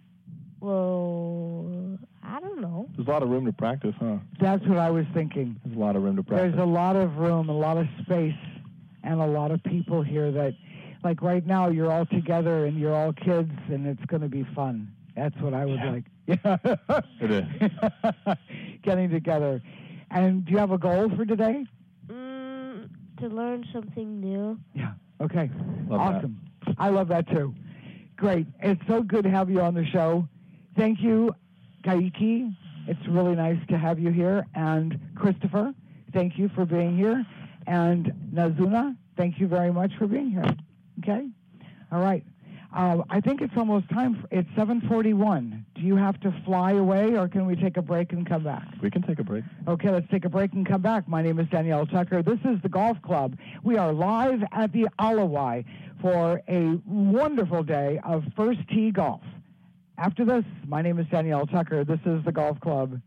Well, I don't know. There's a lot of room to practice, huh? That's what I was thinking. There's a lot of room to practice. There's a lot of room, a lot of space, and a lot of people here that, like right now, you're all together and you're all kids, and it's going to be fun. That's what I would Yeah. like. Yeah. It is. Getting together. And do you have a goal for today? Mm, to learn something new. Yeah. Okay. Love awesome. That. I love that too. Great. It's so good to have you on the show. Thank you, Kaiki. It's really nice to have you here. And Christopher, thank you for being here. And Nazuna, thank you very much for being here. Okay? All right. Uh, I think it's almost time. For, it's seven forty-one. Do you have to fly away, or can we take a break and come back? We can take a break. Okay, let's take a break and come back. My name is Danielle Tucker. This is the Golf Club. We are live at the Alawai for a wonderful day of first tee golf. After this, my name is Danielle Tucker. This is the Golf Club.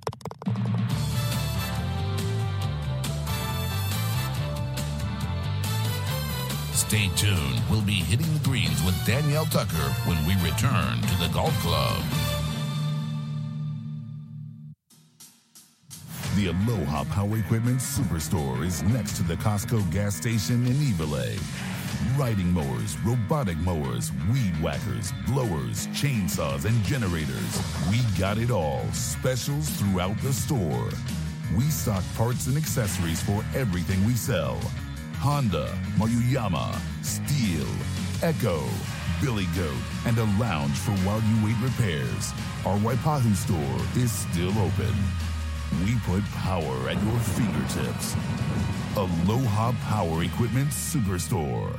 Stay tuned. We'll be hitting the greens with Danielle Tucker when we return to the Golf Club. The Aloha Power Equipment Superstore is next to the Costco gas station in Evelay. Riding mowers, robotic mowers, weed whackers, blowers, chainsaws, and generators. We got it all. Specials throughout the store. We stock parts and accessories for everything we sell. Honda, Maruyama, Steel, Echo, Billy Goat, and a lounge for while you wait repairs. Our Waipahu store is still open. We put power at your fingertips. Aloha Power Equipment Superstore.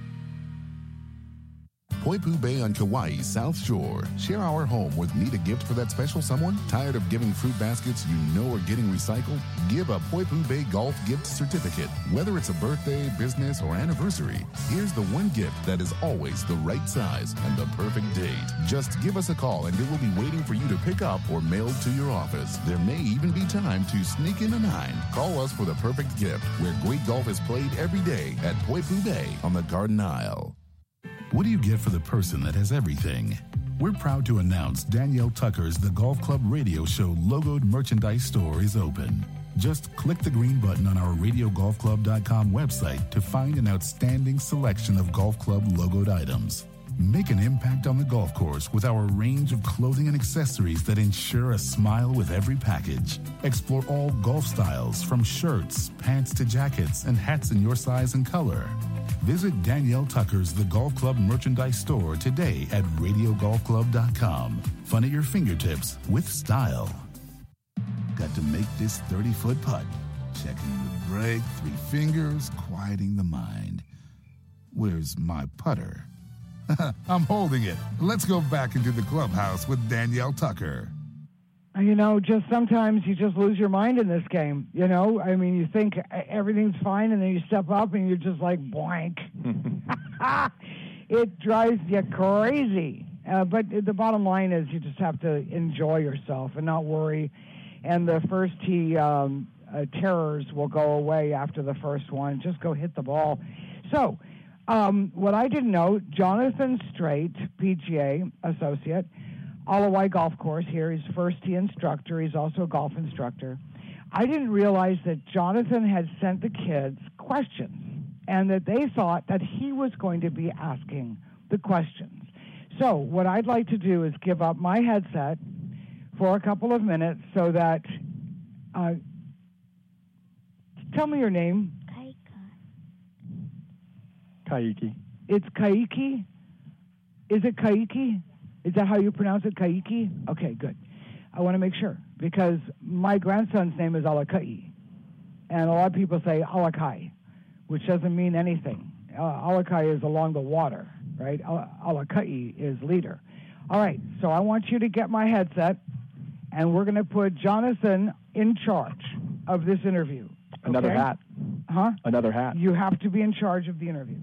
Poipu Bay on Kauai's South Shore. Share our home with need a gift for that special someone? Tired of giving fruit baskets you know are getting recycled? Give a Poipu Bay Golf Gift Certificate. Whether it's a birthday, business, or anniversary, here's the one gift that is always the right size and the perfect date. Just give us a call and it will be waiting for you to pick up or mailed to your office. There may even be time to sneak in a nine. Call us for the perfect gift, where great golf is played every day at Poipu Bay on the Garden Isle. What do you get for the person that has everything? We're proud to announce Danielle Tucker's The Golf Club Radio Show logoed merchandise store is open. Just click the green button on our radio golf club dot com website to find an outstanding selection of golf club logoed items. Make an impact on the golf course with our range of clothing and accessories that ensure a smile with every package. Explore all golf styles, from shirts, pants to jackets, and hats in your size and color. Visit Danielle Tucker's The Golf Club merchandise store today at radio golf club dot com. Fun at your fingertips with style. Got to make this thirty-foot putt. Checking the break, three fingers, quieting the mind. Where's my putter? I'm holding it. Let's go back into the clubhouse with Danielle Tucker. You know, just sometimes you just lose your mind in this game. You know, I mean, you think everything's fine, and then you step up and you're just like blank. It drives you crazy. Uh, but the bottom line is you just have to enjoy yourself and not worry. And the first tee um, uh, terrors will go away after the first one. Just go hit the ball. So um, what I didn't know, Jonathan Strait, P G A associate, Alawai Golf Course here. He's first tee instructor. He's also a golf instructor. I didn't realize that Jonathan had sent the kids questions and that they thought that he was going to be asking the questions. So what I'd like to do is give up my headset for a couple of minutes so that, uh, tell me your name. Kaiki. It's Kaiki? Is it Kaiki? Is that how you pronounce it, Kaiki? Okay, good. I want to make sure because my grandson's name is Alakai. And a lot of people say Alakai, which doesn't mean anything. Uh, Alakai is along the water. Right? Alakai is leader. All right, so I want you to get my headset, and we're going to put Jonathan in charge of this interview. Okay? Another hat. Huh? Another hat. You have to be in charge of the interview.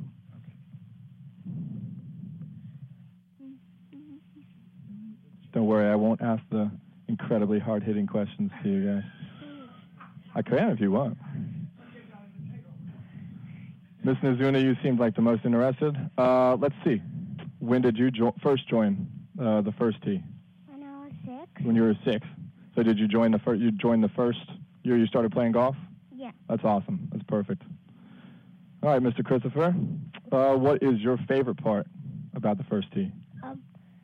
Don't worry, I won't ask the incredibly hard-hitting questions to you guys. I can if you want. Miz Nizuna, you seemed like the most interested. Uh, let's see. When did you jo- first join uh, the first tee? When I was six. When you were six. So did you join the first? You joined the first year you started playing golf? Yeah. That's awesome. That's perfect. All right, Mister Christopher. Uh, what is your favorite part about the first tee? Um,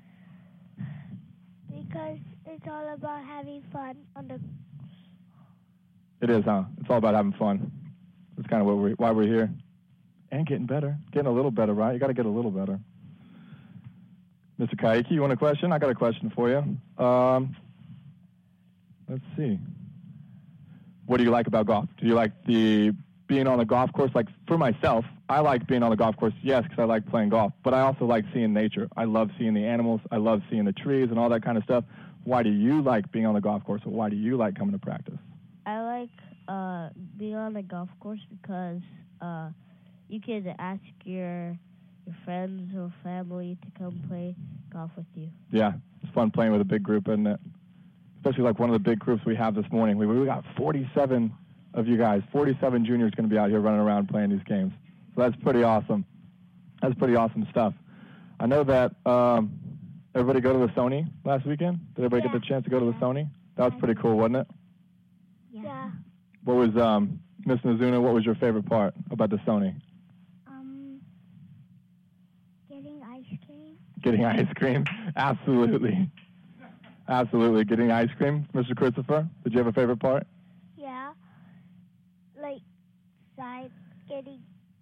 because it's all about having fun on the. It is, huh? It's all about having fun. That's kind of what we're, why we're here. And getting better. Getting a little better, right? You got to get a little better. Mister Kaiki, you want a question? I got a question for you. Um, let's see. What do you like about golf? Do you like the being on the golf course? Like, for myself, I like being on the golf course, yes, because I like playing golf. But I also like seeing nature. I love seeing the animals. I love seeing the trees and all that kind of stuff. Why do you like being on the golf course, or why do you like coming to practice? I like uh, being on the golf course because uh, you can ask your your friends or family to come play golf with you. Yeah, it's fun playing with a big group, isn't it? Especially like one of the big groups we have this morning. We we got forty-seven of you guys, forty-seven juniors going to be out here running around playing these games. So that's pretty awesome. That's pretty awesome stuff. I know that um, everybody go to the Sony last weekend. Did everybody yeah. get the chance to go to the Sony? That was pretty cool, wasn't it? Yeah. What was, um, Miss Nizuna, what was your favorite part about the Sony? Um, getting ice cream. Getting ice cream? Absolutely. Absolutely. Getting ice cream. Mister Christopher, did you have a favorite part? Yeah. Like, side, getting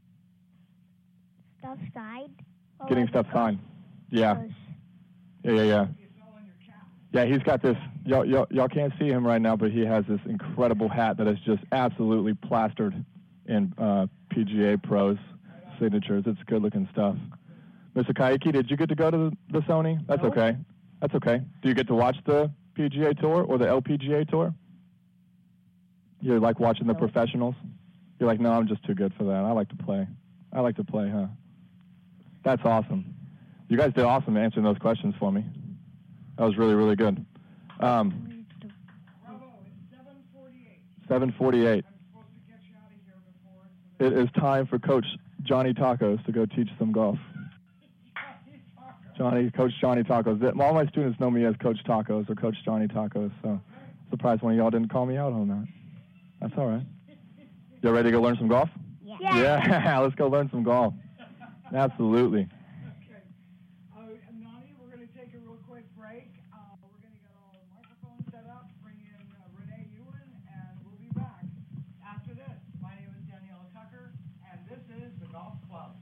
stuff signed. Getting stuff signed. Yeah. Yeah, yeah, yeah. Yeah, he's got this, y'all, y'all, y'all can't see him right now, but he has this incredible hat that is just absolutely plastered in uh, P G A Pros signatures. It's good-looking stuff. Mister Kaiki, did you get to go to the, the Sony? That's Nope. okay. That's okay. Do you get to watch the P G A Tour or the L P G A Tour? You like watching the professionals? You're like, no, I'm just too good for that. I like to play. I like to play, huh? That's awesome. You guys did awesome answering those questions for me. That was really, really good. Um, seven forty-eight. It is time for Coach Johnny Tacos to go teach some golf. Johnny, Coach Johnny Tacos. All my students know me as Coach Tacos or Coach Johnny Tacos, so surprised one of y'all didn't call me out on that. That's all right. Y'all ready to go learn some golf? Yeah. Yeah, let's go learn some golf. Absolutely. Okay. Uh, Nani, we're going to take a real quick break. Uh, we're going to get all the microphones set up, bring in uh, Renee Ewan, and we'll be back after this. My name is Danielle Tucker, and this is the Golf Club.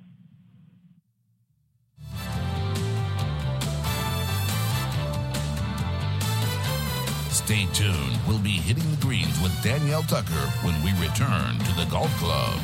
Stay tuned. We'll be hitting the greens with Danielle Tucker when we return to the Golf Club.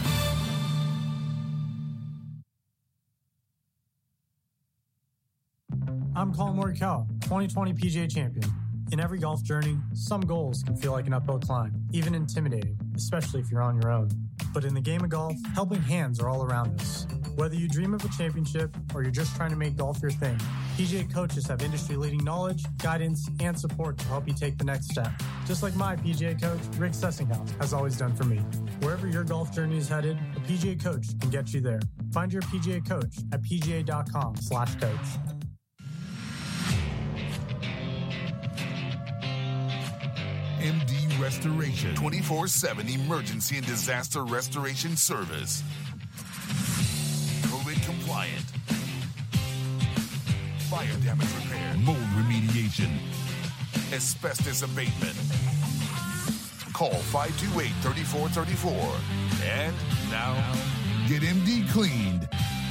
I'm Colin Morikawa, twenty twenty P G A champion. In every golf journey, some goals can feel like an uphill climb, even intimidating, especially if you're on your own. But in the game of golf, helping hands are all around us. Whether you dream of a championship or you're just trying to make golf your thing, P G A coaches have industry-leading knowledge, guidance, and support to help you take the next step. Just like my P G A coach, Rick Sessinghouse, has always done for me. Wherever your golf journey is headed, a P G A coach can get you there. Find your P G A coach at P G A dot com slash coach. M D Restoration, twenty-four seven emergency and disaster restoration service. COVID compliant. Fire damage repair. Mold remediation. Asbestos abatement. Call five two eight, three four three four. And now, get M D cleaned.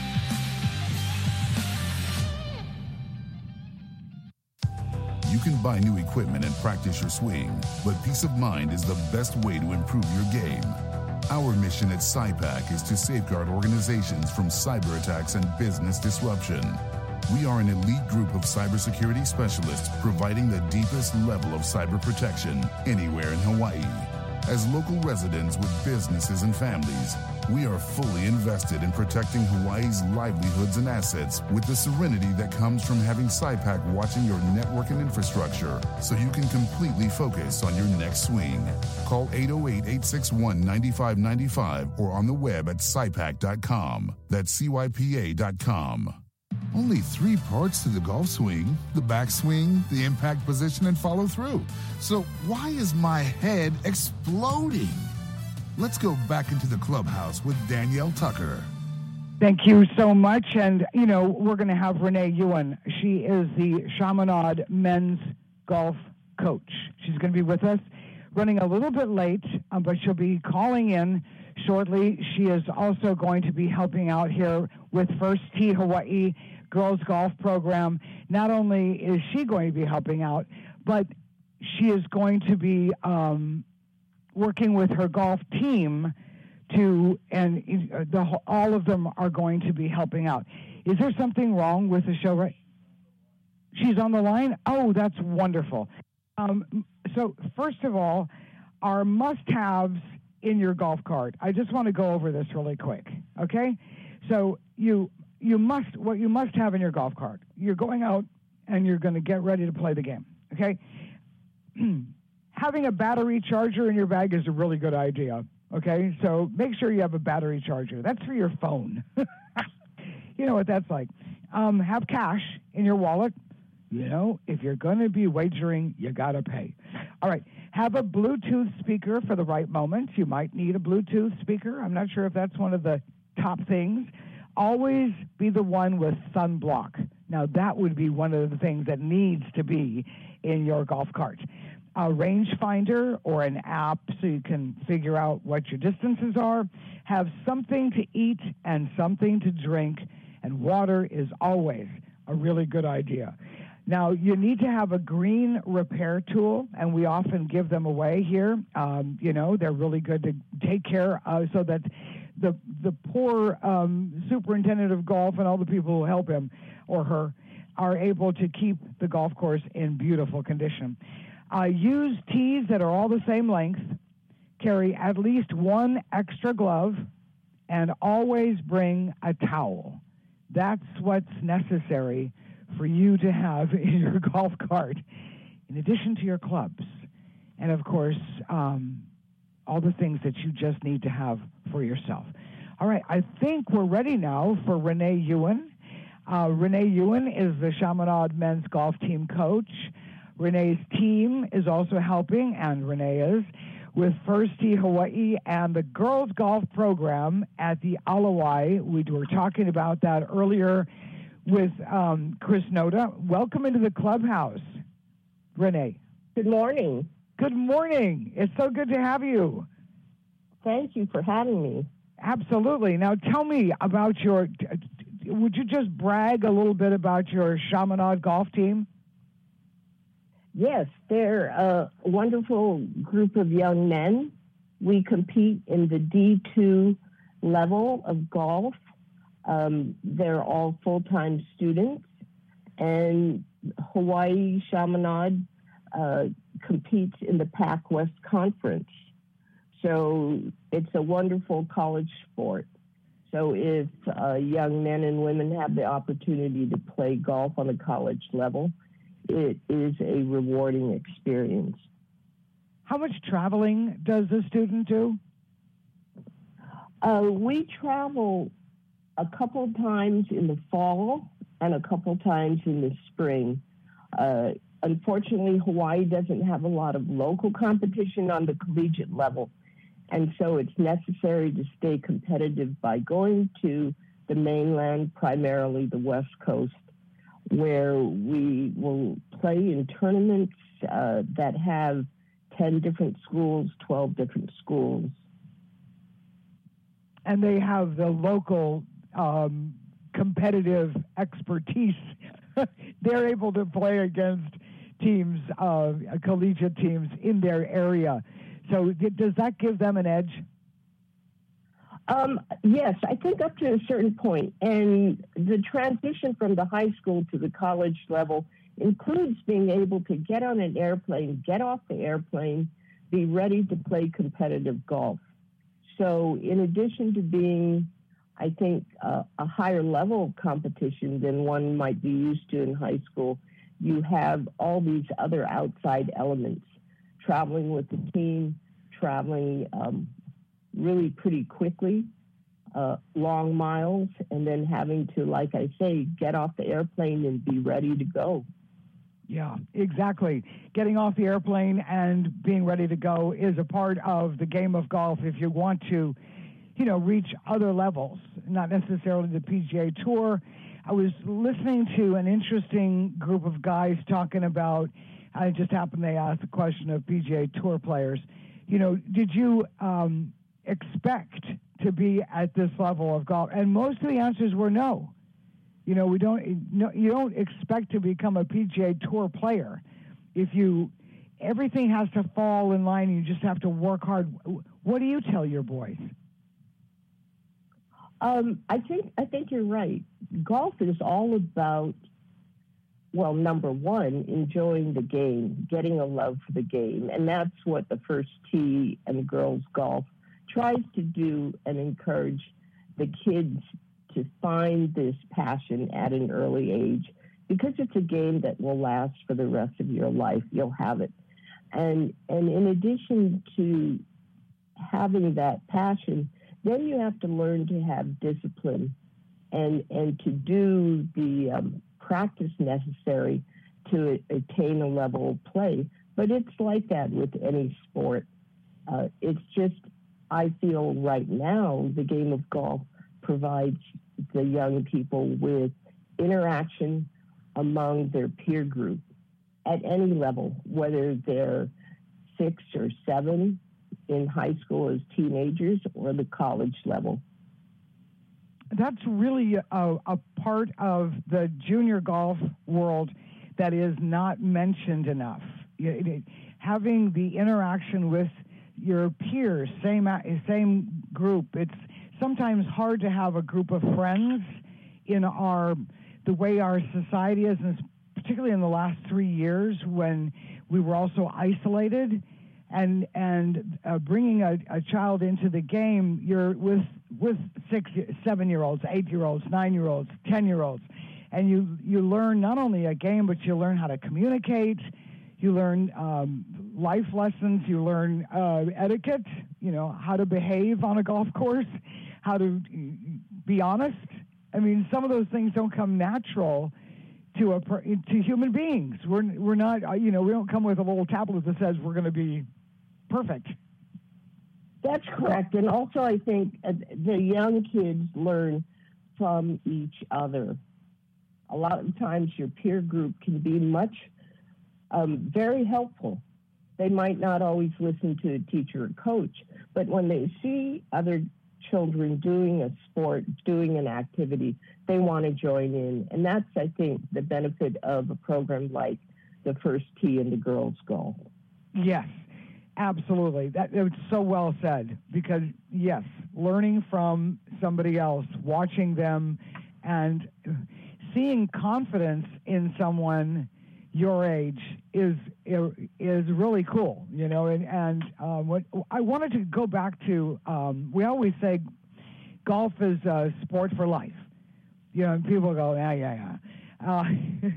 You can buy new equipment and practice your swing, but peace of mind is the best way to improve your game. Our mission at SciPac is to safeguard organizations from cyber attacks and business disruption. We are an elite group of cybersecurity specialists providing the deepest level of cyber protection anywhere in Hawaii. As local residents with businesses and families, we are fully invested in protecting Hawaii's livelihoods and assets with the serenity that comes from having SciPac watching your network and infrastructure so you can completely focus on your next swing. Call eight oh eight, eight six one, nine five nine five or on the web at sci pac dot com. That's C Y P A dot com. Only three parts to the golf swing: the backswing, the impact position, and follow through. So why is my head exploding? Let's go back into the clubhouse with Danielle Tucker. Thank you so much. And, you know, we're going to have Renee Ewan. She is the Chaminade men's golf coach. She's going to be with us, running a little bit late, um, but she'll be calling in shortly. She is also going to be helping out here with First Tee Hawaii Girls Golf Program. Not only is she going to be helping out, but she is going to be um, working with her golf team to, and the, all of them are going to be helping out. Is there something wrong with the show? Right? She's on the line? Oh, that's wonderful. Um, so first of all, our must-haves in your golf cart. I just want to go over this really quick, okay? So you you must, what you must have in your golf cart, you're going out and you're going to get ready to play the game, okay? Having a battery charger in your bag is a really good idea, okay? So make sure you have a battery charger. That's for your phone. You know what that's like. Um, have cash in your wallet. You know, if you're going to be wagering, you got to pay. All right. Have a Bluetooth speaker for the right moment. You might need a Bluetooth speaker. I'm not sure if that's one of the top things. Always be the one with sunblock. Now, that would be one of the things that needs to be in your golf cart. A rangefinder or an app so you can figure out what your distances are. Have something to eat and something to drink, and water is always a really good idea. Now, you need to have a green repair tool, and we often give them away here. Um, you know, they're really good to take care of so that the the poor um, superintendent of golf and all the people who help him or her are able to keep the golf course in beautiful condition. Uh, use tees that are all the same length. Carry at least one extra glove, and always bring a towel. That's what's necessary for you to have in your golf cart, in addition to your clubs. And, of course, um, all the things that you just need to have for yourself. All right, I think we're ready now for Renee Ewan. Uh, Renee Ewan is the Chaminade men's golf team coach. Renee's team is also helping, and Renee is, with First Tee Hawaii and the girls golf program at the Alawai. We were talking about that earlier with um, Chris Noda. Welcome into the clubhouse, Renee. Good morning. Good morning. It's so good to have you. Thank you for having me. Absolutely. Now tell me about your, would you just brag a little bit about your Chaminade golf team? Yes, they're a wonderful group of young men. We compete in the D two level of golf. Um, they're all full-time students, and Hawaii Chaminade uh, competes in the Pac West Conference. So it's a wonderful college sport. So if uh, young men and women have the opportunity to play golf on the college level, it is a rewarding experience. How much traveling does a student do? Uh, we travel a couple times in the fall and a couple times in the spring. Uh, unfortunately, Hawaii doesn't have a lot of local competition on the collegiate level. And so it's necessary to stay competitive by going to the mainland, primarily the West Coast, where we will play in tournaments uh, that have ten different schools, twelve different schools. And they have the local um, competitive expertise. They're able to play against teams, uh, collegiate teams in their area. So does that give them an edge? Um, yes, I think up to a certain point. And the transition from the high school to the college level includes being able to get on an airplane, get off the airplane, be ready to play competitive golf. So in addition to being, I think, uh, a higher level of competition than one might be used to in high school, you have all these other outside elements. Traveling with the team, traveling um, really pretty quickly, uh, long miles, and then having to, like I say, get off the airplane and be ready to go. Yeah, exactly. Getting off the airplane and being ready to go is a part of the game of golf if you want to, you know, reach other levels, not necessarily the P G A Tour. I was listening to an interesting group of guys talking about, I just happened they asked the question of P G A Tour players, you know, did you um, expect to be at this level of golf? And most of the answers were no. You know, we don't. No, you don't expect to become a P G A Tour player. If you, everything has to fall in line. And you just have to work hard. What do you tell your boys? Um, I think I think you're right. Golf is all about, well, number one, enjoying the game, getting a love for the game, and that's what the First Tee and girls golf tries to do and encourage the kids to find this passion at an early age, because it's a game that will last for the rest of your life. You'll have it. And and in addition to having that passion, then you have to learn to have discipline and, and to do the um, practice necessary to attain a level of play. But it's like that with any sport. Uh, it's just, I feel right now, the game of golf provides the young people with interaction among their peer group at any level, whether they're six or seven in high school as teenagers or the college level. That's really a, a part of the junior golf world that is not mentioned enough. It, it, having the interaction with your peers, same same group, it's sometimes hard to have a group of friends in our the way our society is, and particularly in the last three years when we were also isolated. And and uh, bringing a, a child into the game, you're with with six, seven-year-olds, eight-year-olds, nine-year-olds, ten-year-olds, and you you learn not only a game, but you learn how to communicate. You learn um, life lessons. You learn uh, etiquette. You know, how to behave on a golf course, how to be honest. I mean, some of those things don't come natural to a to human beings. We're we're not, you know, we don't come with a little tablet that says we're going to be perfect. That's correct. And also, I think uh, the young kids learn from each other. A lot of times your peer group can be much, um, very helpful. They might not always listen to a teacher or coach, but when they see other children doing a sport, doing an activity, they want to join in. And that's, I think, the benefit of a program like the First Tee and the girls golf. Yes, absolutely. That it was so well said, because yes, learning from somebody else, watching them, and seeing confidence in someone your age is is really cool, you know. And and um, what I wanted to go back to, um, we always say golf is a sport for life. You know, and people go, yeah, yeah, yeah. Uh,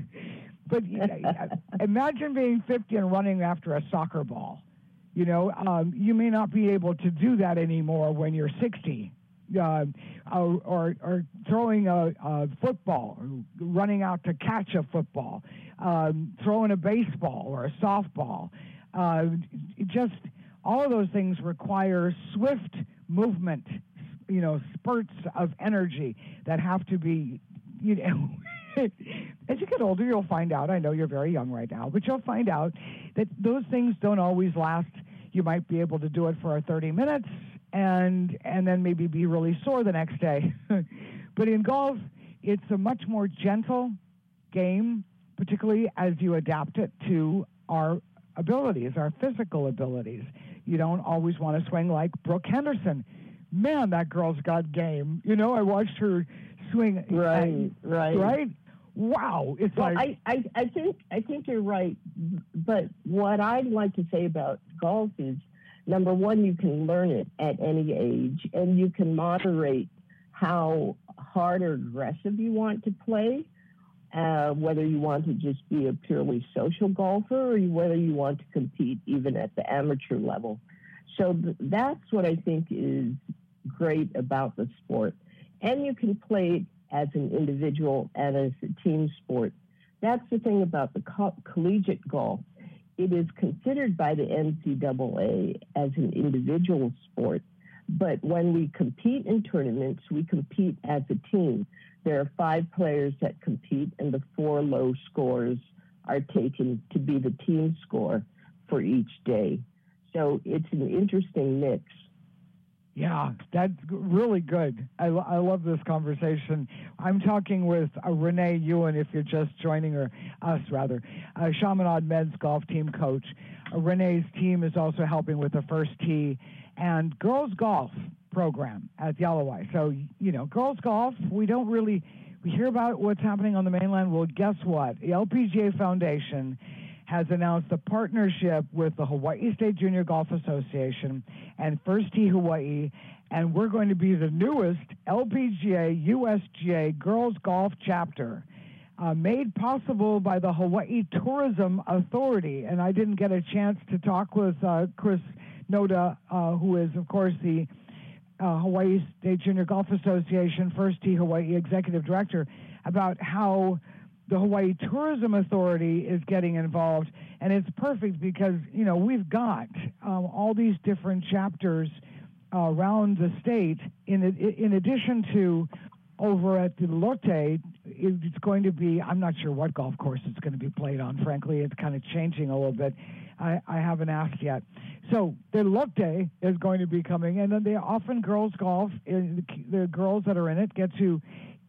but imagine being fifty and running after a soccer ball. You know, um, you may not be able to do that anymore when you're sixty. Uh, or, or, or throwing a, a football, or running out to catch a football, um, throwing a baseball or a softball. Uh, just all of those things require swift movement, you know, spurts of energy that have to be, you know, as you get older, you'll find out, I know you're very young right now, but you'll find out that those things don't always last. You might be able to do it for thirty minutes, and and then maybe be really sore the next day. But in golf, it's a much more gentle game, particularly as you adapt it to our abilities, our physical abilities. You don't always want to swing like Brooke Henderson. Man, that girl's got game. You know, I watched her swing. Right, and, right. Right? Wow. It's well, like... I, I, I think I think you're right. But what I'd like to say about golf is, number one, you can learn it at any age, and you can moderate how hard or aggressive you want to play, uh, whether you want to just be a purely social golfer or whether you want to compete even at the amateur level. So th- that's what I think is great about the sport. And you can play it as an individual and as a team sport. That's the thing about the co- collegiate golf. It is considered by the N C double A as an individual sport, but when we compete in tournaments, we compete as a team. There are five players that compete, and the four low scores are taken to be the team score for each day. So it's an interesting mix. Yeah, that's really good. I, I love this conversation. I'm talking with uh, Renee Ewan, if you're just joining her, us rather, uh, Chaminade men's golf team coach. Uh, Renee's team is also helping with the First Tee and girls golf program at Yelloweye. So, you know, girls golf, we don't really, we hear about what's happening on the mainland. Well, guess what? The L P G A Foundation has announced a partnership with the Hawaii State Junior Golf Association and First Tee Hawaii, and we're going to be the newest L P G A U S G A Girls Golf Chapter, uh, made possible by the Hawaii Tourism Authority. And I didn't get a chance to talk with uh, Chris Noda, uh, who is, of course, the uh, Hawaii State Junior Golf Association First Tee Hawaii Executive Director, about how the Hawaii Tourism Authority is getting involved. And it's perfect because, you know, we've got um, all these different chapters uh, around the state. In in addition to over at the Lotte, it's going to be, I'm not sure what golf course it's going to be played on, frankly. It's kind of changing a little bit. I, I haven't asked yet. So the Lotte is going to be coming, and then they often girls golf, the, the girls that are in it get to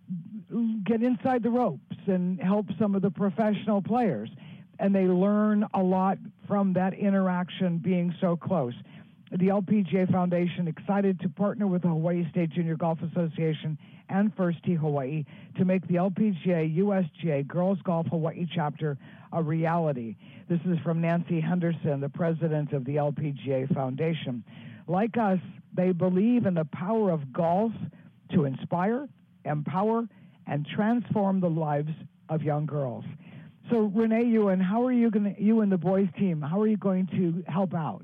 get inside the ropes and help some of the professional players. And they learn a lot from that interaction being so close. The L P G A Foundation excited to partner with the Hawaii State Junior Golf Association and First Tee Hawaii to make the L P G A U S G A Girls Golf Hawaii chapter a reality. This is from Nancy Henderson, the president of the L P G A Foundation. Like us, they believe in the power of golf to inspire, empower, and transform the lives of young girls. So, Renee Ewan, how are you going to, you and the boys team, how are you going to help out?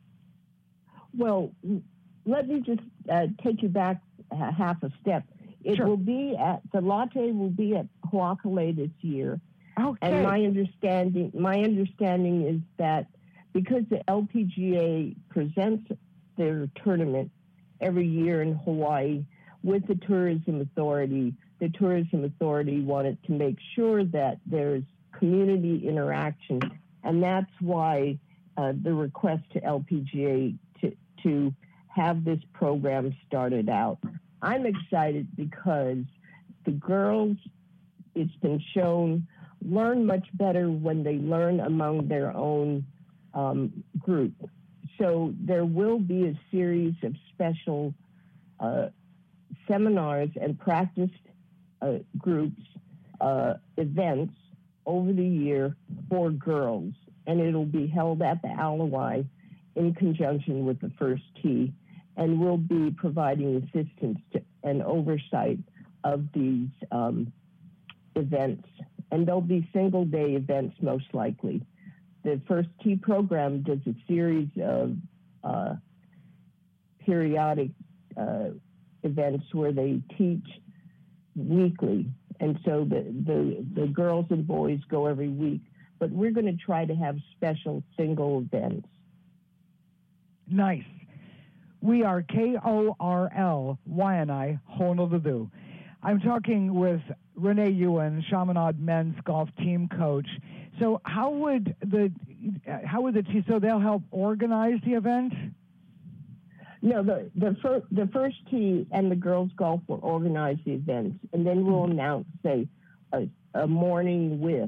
Well, let me just uh, take you back uh, half a step. It Sure. will be at, the latte will be at Ho'akalei this year. Okay. And my understanding, my understanding is that because the L P G A presents their tournament every year in Hawaii with the Tourism Authority, the Tourism Authority wanted to make sure that there's community interaction, and that's why uh, the request to L P G A to, to have this program started out. I'm excited because the girls, it's been shown, learn much better when they learn among their own um, group. So there will be a series of special uh, seminars and practice uh, groups, uh, events over the year for girls, and it'll be held at the Alawai in conjunction with the First Tee. and we'll be providing assistance to, and oversight of these um, events. And they'll be single-day events most likely. The First Tee program does a series of uh, periodic uh, events where they teach weekly. And so the, the, the girls and boys go every week. But we're going to try to have special single events. Nice. We are K O R L Y N I, Honolulu. I'm talking with Renee Ewan, Chaminade men's golf team coach. So how would the how would the team, so they'll help organize the event? No, the the first the first tee and the girls golf will organize the events, and then we'll announce, say, a, a morning with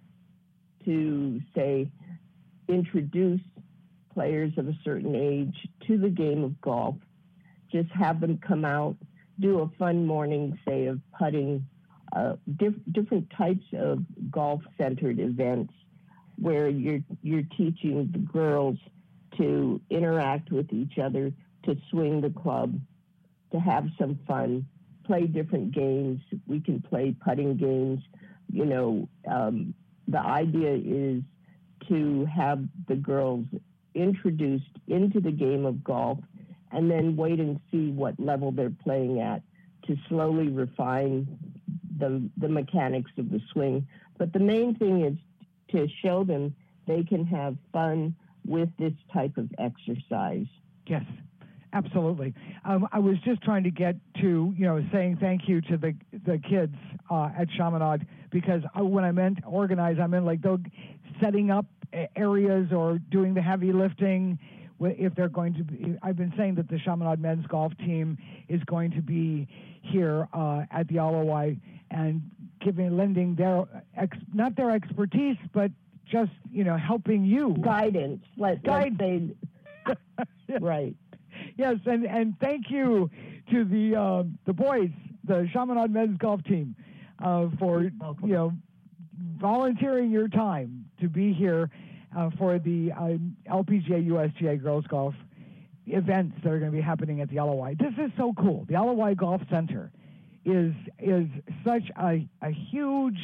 to say introduce players of a certain age to the game of golf. Just have them come out, do a fun morning, say, of putting, uh, diff- different types of golf-centered events where you're you're teaching the girls to interact with each other, to swing the club, to have some fun, play different games. We can play putting games. You know, um, the idea is to have the girls introduced into the game of golf and then wait and see what level they're playing at to slowly refine the, the mechanics of the swing. But the main thing is to show them they can have fun with this type of exercise. Yes, absolutely. Um, I was just trying to get to, you know, saying thank you to the the kids uh, at Chaminade, because I, when I meant organize, I meant like they're setting up areas or doing the heavy lifting. If they're going to be, I've been saying that the Chaminade men's golf team is going to be here uh, at the L O I and giving, lending their, ex, not their expertise, but just, you know, helping you. Guidance. Let, Guide. Let's say, right. Yes, and, and thank you to the uh, the boys, the Chaminade men's golf team, uh, for, you know, volunteering your time to be here uh, for the uh, L P G A U S G A Girls Golf events that are going to be happening at the L O I. This is so cool. The L O I Golf Center is is such a, a huge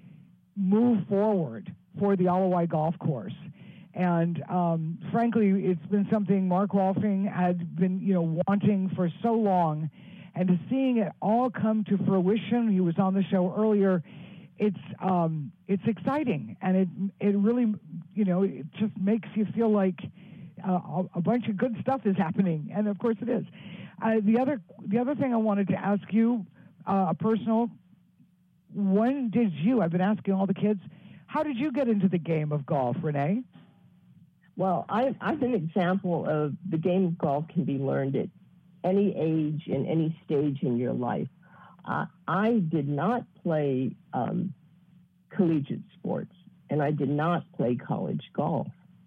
move forward for the L O I golf course. And um, frankly, it's been something Mark Rolfing had been, you know, wanting for so long, and to seeing it all come to fruition. He was on the show earlier. It's um, it's exciting, and it it really, you know, it just makes you feel like uh, a bunch of good stuff is happening, and of course it is. Uh, the other the other thing I wanted to ask you, uh, a personal. When did you? I've been asking all the kids. How did you get into the game of golf, Renee? Well, I, I'm an example of the game of golf can be learned at any age and any stage in your life. Uh, I did not play um, collegiate sports, and I did not play college golf.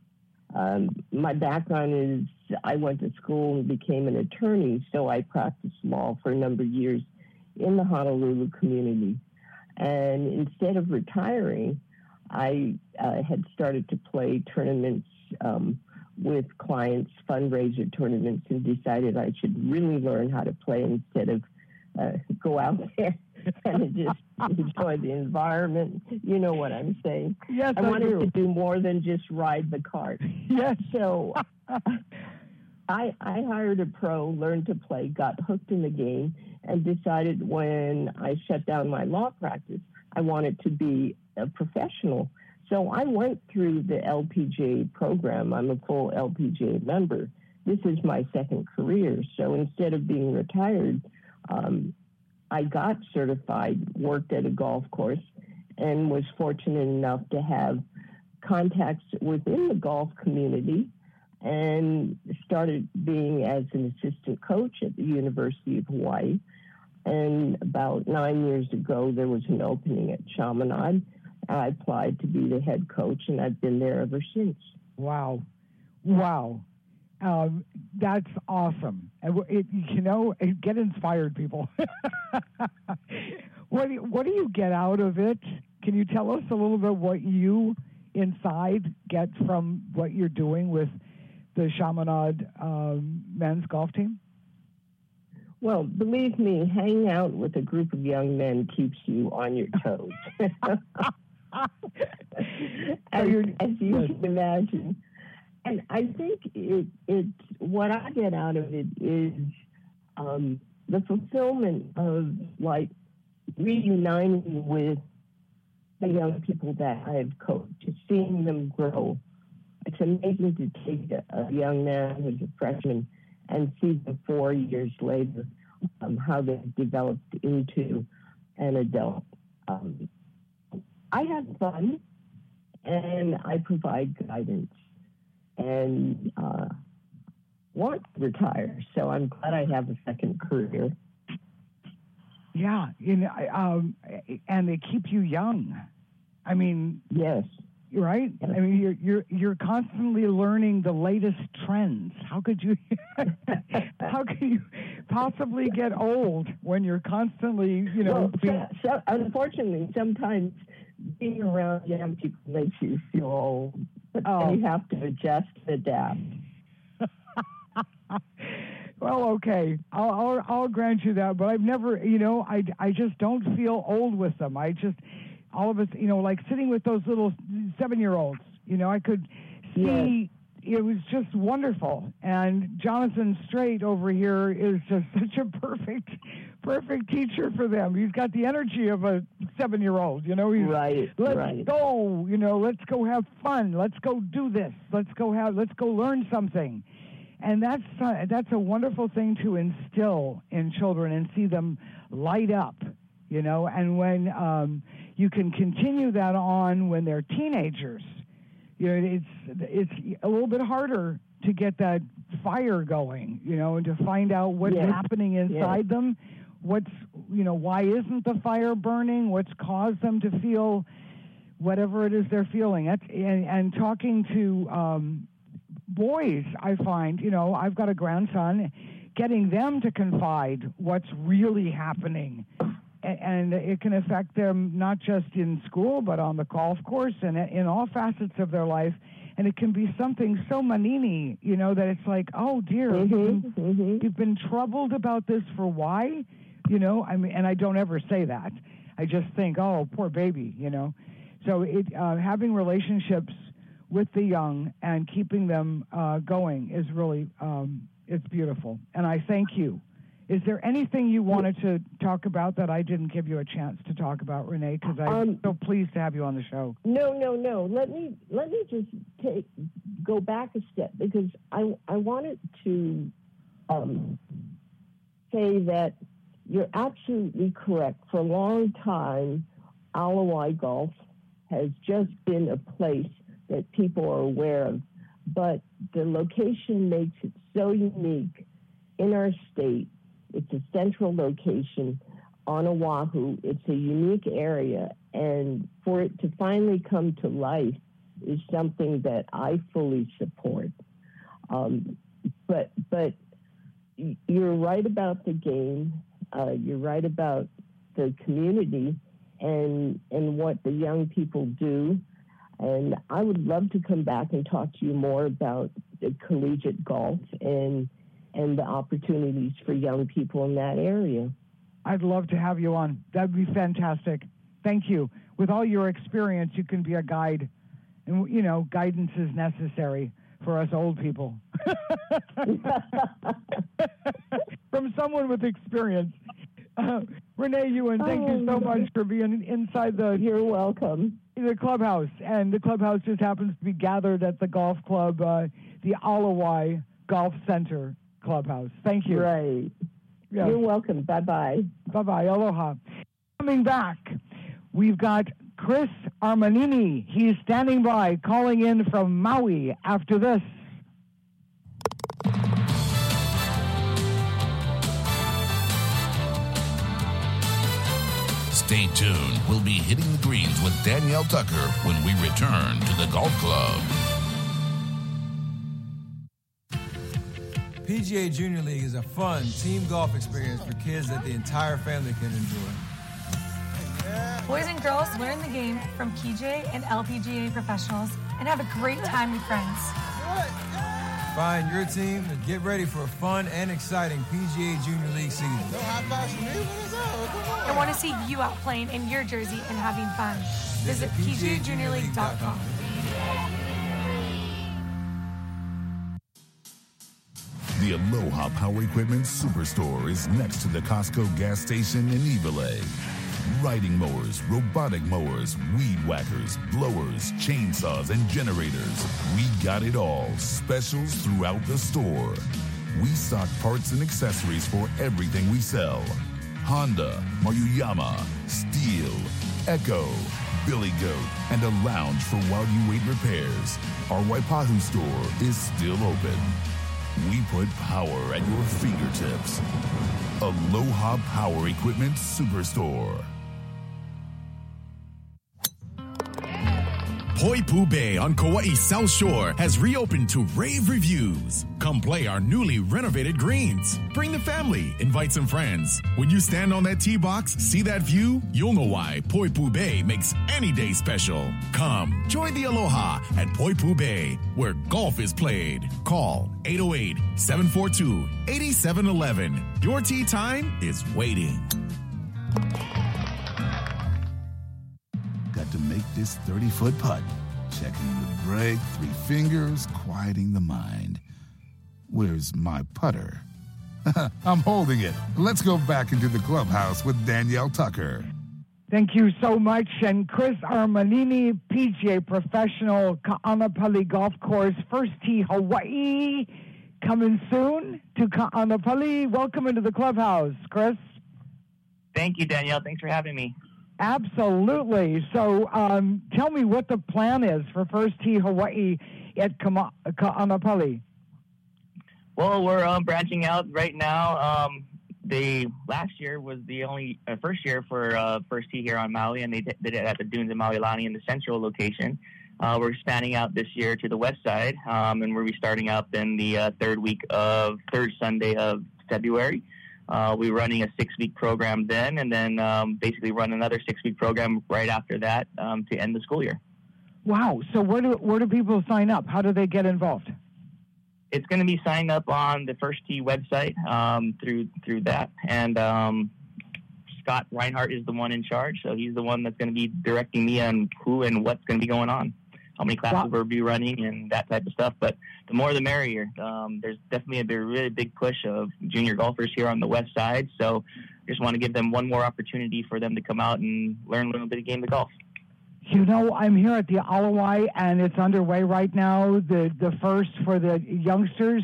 Um, my background is I went to school and became an attorney, so I practiced law for a number of years in the Honolulu community. And instead of retiring, I uh, had started to play tournaments um, with clients, fundraiser tournaments, and decided I should really learn how to play instead of uh, go out there and just enjoy the environment. You know what I'm saying? Yes, I, I wanted do. to do more than just ride the cart. Yes. So I, I hired a pro, learned to play, got hooked in the game, and decided when I shut down my law practice, I wanted to be a professional. So I went through the L P G A program. I'm a full L P G A member. This is my second career. So instead of being retired, um, I got certified, worked at a golf course, and was fortunate enough to have contacts within the golf community, and started being as an assistant coach at the University of Hawaii. And about nine years ago, there was an opening at Chaminade. I applied to be the head coach, and I've been there ever since. Wow. Wow. Um, that's awesome. And it, you know, it, get inspired, people. What do you, what do you get out of it? Can you tell us a little bit what you inside get from what you're doing with the Chaminade um, men's golf team? Well, believe me, hanging out with a group of young men keeps you on your toes. as, as you can imagine. And I think it, it, what I get out of it is um, the fulfillment of, like, reuniting with the young people that I have coached, just seeing them grow. It's amazing to take a, a young man who's a freshman and see them four years later, um, how they've developed into an adult. Um, I have fun, and I provide guidance, and uh, want to retire, so I'm glad I have a second career. Yeah, you know, um, and they keep you young. I mean, yes, right. Yes. I mean, you're you're you're constantly learning the latest trends. How could you? how can you possibly get old when you're constantly, you know? Well, being... so, so, unfortunately, sometimes being around young people makes you feel old, but Oh. then you have to adjust and adapt. Well, okay, I'll, I'll I'll grant you that, but I've never, you know, I, I just don't feel old with them. I just, all of us, you know, like sitting with those little seven-year-olds, you know, I could see, it was just wonderful. And Jonathan Strait over here is just such a perfect, perfect teacher for them. He's got the energy of a seven-year-old, you know. He's, right, let's right. go, you know, let's go have fun. Let's go do this. Let's go have, let's go learn something. And that's uh, that's a wonderful thing to instill in children and see them light up, you know. And when um, you can continue that on when they're teenagers, you know, it's it's a little bit harder to get that fire going, you know, and to find out what's Yes. happening inside Yes. them, what's, you know, why isn't the fire burning, what's caused them to feel whatever it is they're feeling. That's, and, and talking to um, boys, I find, you know, I've got a grandson, getting them to confide what's really happening. And it can affect them not just in school, but on the golf course and in all facets of their life. And it can be something so manini, you know, that it's like, oh, dear, Mm-hmm, you've, been, mm-hmm. you've been troubled about this for why? You know, I mean, and I don't ever say that. I just think, oh, poor baby, you know. So it, uh, having relationships with the young and keeping them uh, going is really, um, it's beautiful. And I thank you. Is there anything you wanted to talk about that I didn't give you a chance to talk about, Renee? Because I'm Um, so pleased to have you on the show. No, no, no. Let me let me just take go back a step, because I I wanted to um, say that you're absolutely correct. For a long time, Alawai Golf has just been a place that people are aware of, but the location makes it so unique in our state. It's a central location on Oahu. It's a unique area, and for it to finally come to life is something that I fully support. Um, but but you're right about the game. Uh, you're right about the community and and what the young people do. And I would love to come back and talk to you more about the collegiate golf and and the opportunities for young people in that area. I'd love to have you on. That'd be fantastic. Thank you. With all your experience, you can be a guide. And, you know, guidance is necessary for us old people. From someone with experience. Uh, Renee Ewan, thank you so much for being inside the... You're welcome. The clubhouse. And the clubhouse just happens to be gathered at the golf club, uh, the Alawai Golf Center Clubhouse. Thank you. Right. Yes. You're welcome. Bye-bye. Bye-bye. Aloha. Coming back, we've got Chris Armanini. He's standing by, calling in from Maui after this. Stay tuned. We'll be hitting the greens with Danielle Tucker when we return to the Golf Club. P G A Junior League is a fun team golf experience for kids that the entire family can enjoy. Boys and girls learn the game from P J and L P G A professionals and have a great time with friends. Find your team and get ready for a fun and exciting P G A Junior League season. No high fives for me? What is up? Come on. I want to see you out playing in your jersey and having fun. Visit P G A Junior League dot com. The Aloha Power Equipment Superstore is next to the Costco gas station in Evelay. Riding mowers, robotic mowers, weed whackers, blowers, chainsaws, and generators. We got it all. Specials throughout the store. We stock parts and accessories for everything we sell. Honda, Maruyama, Steel, Echo, Billy Goat, and a lounge for while you wait repairs. Our Waipahu store is still open. We put power at your fingertips. Aloha Power Equipment Superstore. Poipu Bay on Kauai's South Shore has reopened to rave reviews. Come play our newly renovated greens. Bring the family, invite some friends. When you stand on that tee box, see that view, you'll know why Poipu Bay makes any day special. Come, join the Aloha at Poipu Bay, where golf is played. Call eight oh eight, seven four two, eight seven one one. Your tee time is waiting. Got to make this thirty-foot putt. Checking the break, three fingers, quieting the mind. Where's my putter? I'm holding it. Let's go back into the clubhouse with Danielle Tucker. Thank you so much. And Chris Armanini, P G A professional, Ka'anapali Golf Course, First Tee Hawaii, coming soon to Ka'anapali. Welcome into the clubhouse, Chris. Thank you, Danielle. Thanks for having me. Absolutely. So um, tell me what the plan is for First Tee Hawaii at Kama- Ka'anapali. Well, we're um, branching out right now. Um, the last year was the only uh, first year for uh, First Tee here on Maui, and they did it at the Dunes of Maui-Lani in the central location. Uh, we're expanding out this year to the west side, um, and we'll be starting up in the uh, third week of third Sunday of February. Uh, we're running a six-week program then, and then um, basically run another six-week program right after that um, to end the school year. Wow. So where do where do people sign up? How do they get involved? It's going to be signed up on the First Tee website um, through through that, and um, Scott Reinhardt is the one in charge, so he's the one that's going to be directing me on who and what's going to be going on, how many classes wow. we'll be running, and that type of stuff. But the more the merrier. Um, there's definitely a really big push of junior golfers here on the west side, so just want to give them one more opportunity for them to come out and learn a little bit of game of golf. You know, I'm here at the Alawai, and it's underway right now, the, the first for the youngsters,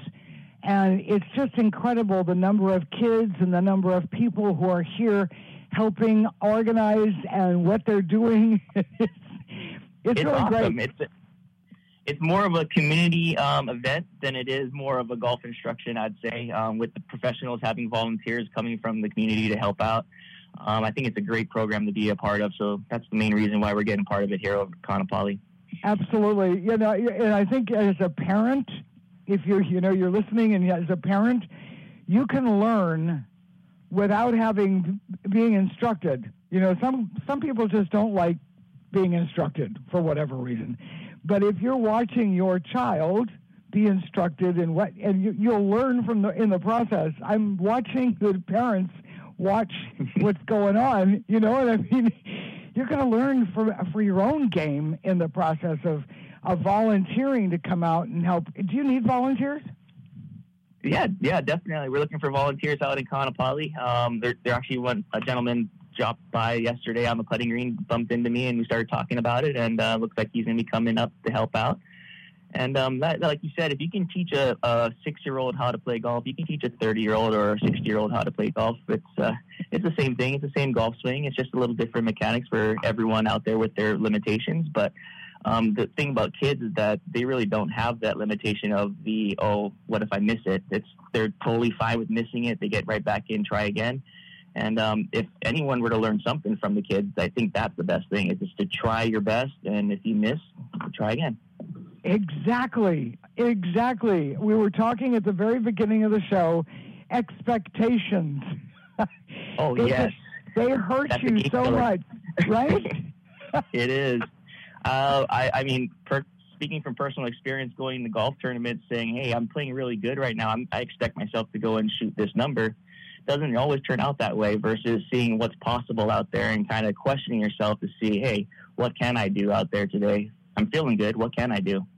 and it's just incredible the number of kids and the number of people who are here helping organize and what they're doing. it's it's, it's really awesome. great. It's, it's more of a community um, event than it is more of a golf instruction, I'd say, um, with the professionals having volunteers coming from the community to help out. Um, I think it's a great program to be a part of, so that's the main reason why we're getting part of it here over at Kaanapali. Absolutely. You know, and I think as a parent, if you're, you know, you're listening, and as a parent, you can learn without having being instructed. You know, some some people just don't like being instructed for whatever reason. But if you're watching your child be instructed in what, and you, you'll learn from the in the process. I'm watching the parents watch what's going on. You know what I mean? You're going to learn for for your own game in the process of of volunteering to come out and help. Do you need volunteers? Yeah, yeah, definitely. We're looking for volunteers out in Kaanapali. Um, there, there actually went a gentleman dropped by yesterday on the putting green, bumped into me, and we started talking about it, and uh, looks like he's going to be coming up to help out. And um, that, like you said, if you can teach a, a six-year-old how to play golf, you can teach a thirty-year-old or a sixty-year-old how to play golf. It's uh, it's the same thing. It's the same golf swing. It's just a little different mechanics for everyone out there with their limitations. But um, the thing about kids is that they really don't have that limitation of the, oh, what if I miss it? It's they're totally fine with missing it. They get right back in, try again. And um, if anyone were to learn something from the kids, I think that's the best thing, is just to try your best. And if you miss, try again. Exactly. Exactly. We were talking at the very beginning of the show, expectations. Oh, they, yes. They hurt That's you so killer. much, right? It is. Uh, I, I mean, per, speaking from personal experience, going to golf tournaments, saying, "Hey, I'm playing really good right now. I'm, I expect myself to go and shoot this number." Doesn't always turn out that way. Versus seeing what's possible out there and kind of questioning yourself to see, "Hey, what can I do out there today? I'm feeling good. What can I do?"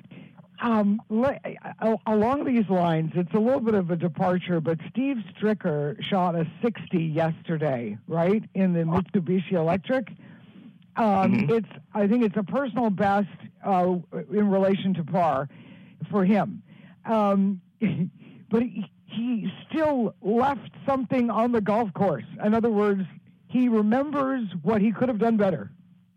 Um, along these lines, it's a little bit of a departure, but Steve Stricker shot a sixty yesterday, right, in the Mitsubishi Electric. Um, mm-hmm. It's, I think it's a personal best uh, in relation to par for him. Um, but he, he still left something on the golf course. In other words, he remembers what he could have done better.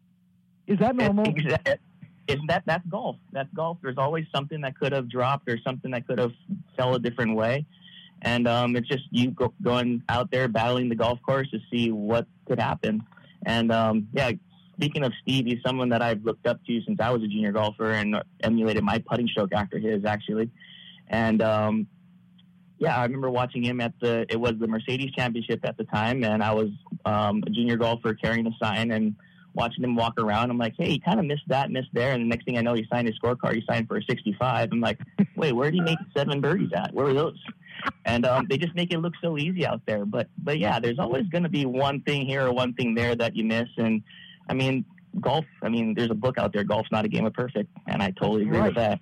Is that normal? Exactly. Isn't that that's golf? That's golf. There's always something that could have dropped or something that could have fell a different way, and um, it's just you go, going out there battling the golf course to see what could happen. And um, yeah, speaking of Steve, he's someone that I've looked up to since I was a junior golfer and emulated my putting stroke after his actually. And um, yeah, I remember watching him at the it was the Mercedes Championship at the time, and I was um, a junior golfer carrying the sign and watching him walk around. I'm like, hey, he kind of missed that, missed there. And the next thing I know, he signed his scorecard. He signed for a sixty-five. I'm like, wait, where did he make seven birdies at? Where were those? And um, they just make it look so easy out there. But, but yeah, there's always going to be one thing here or one thing there that you miss. And, I mean, golf, I mean, there's a book out there, Golf's Not a Game of Perfect. And I totally agree right. with that.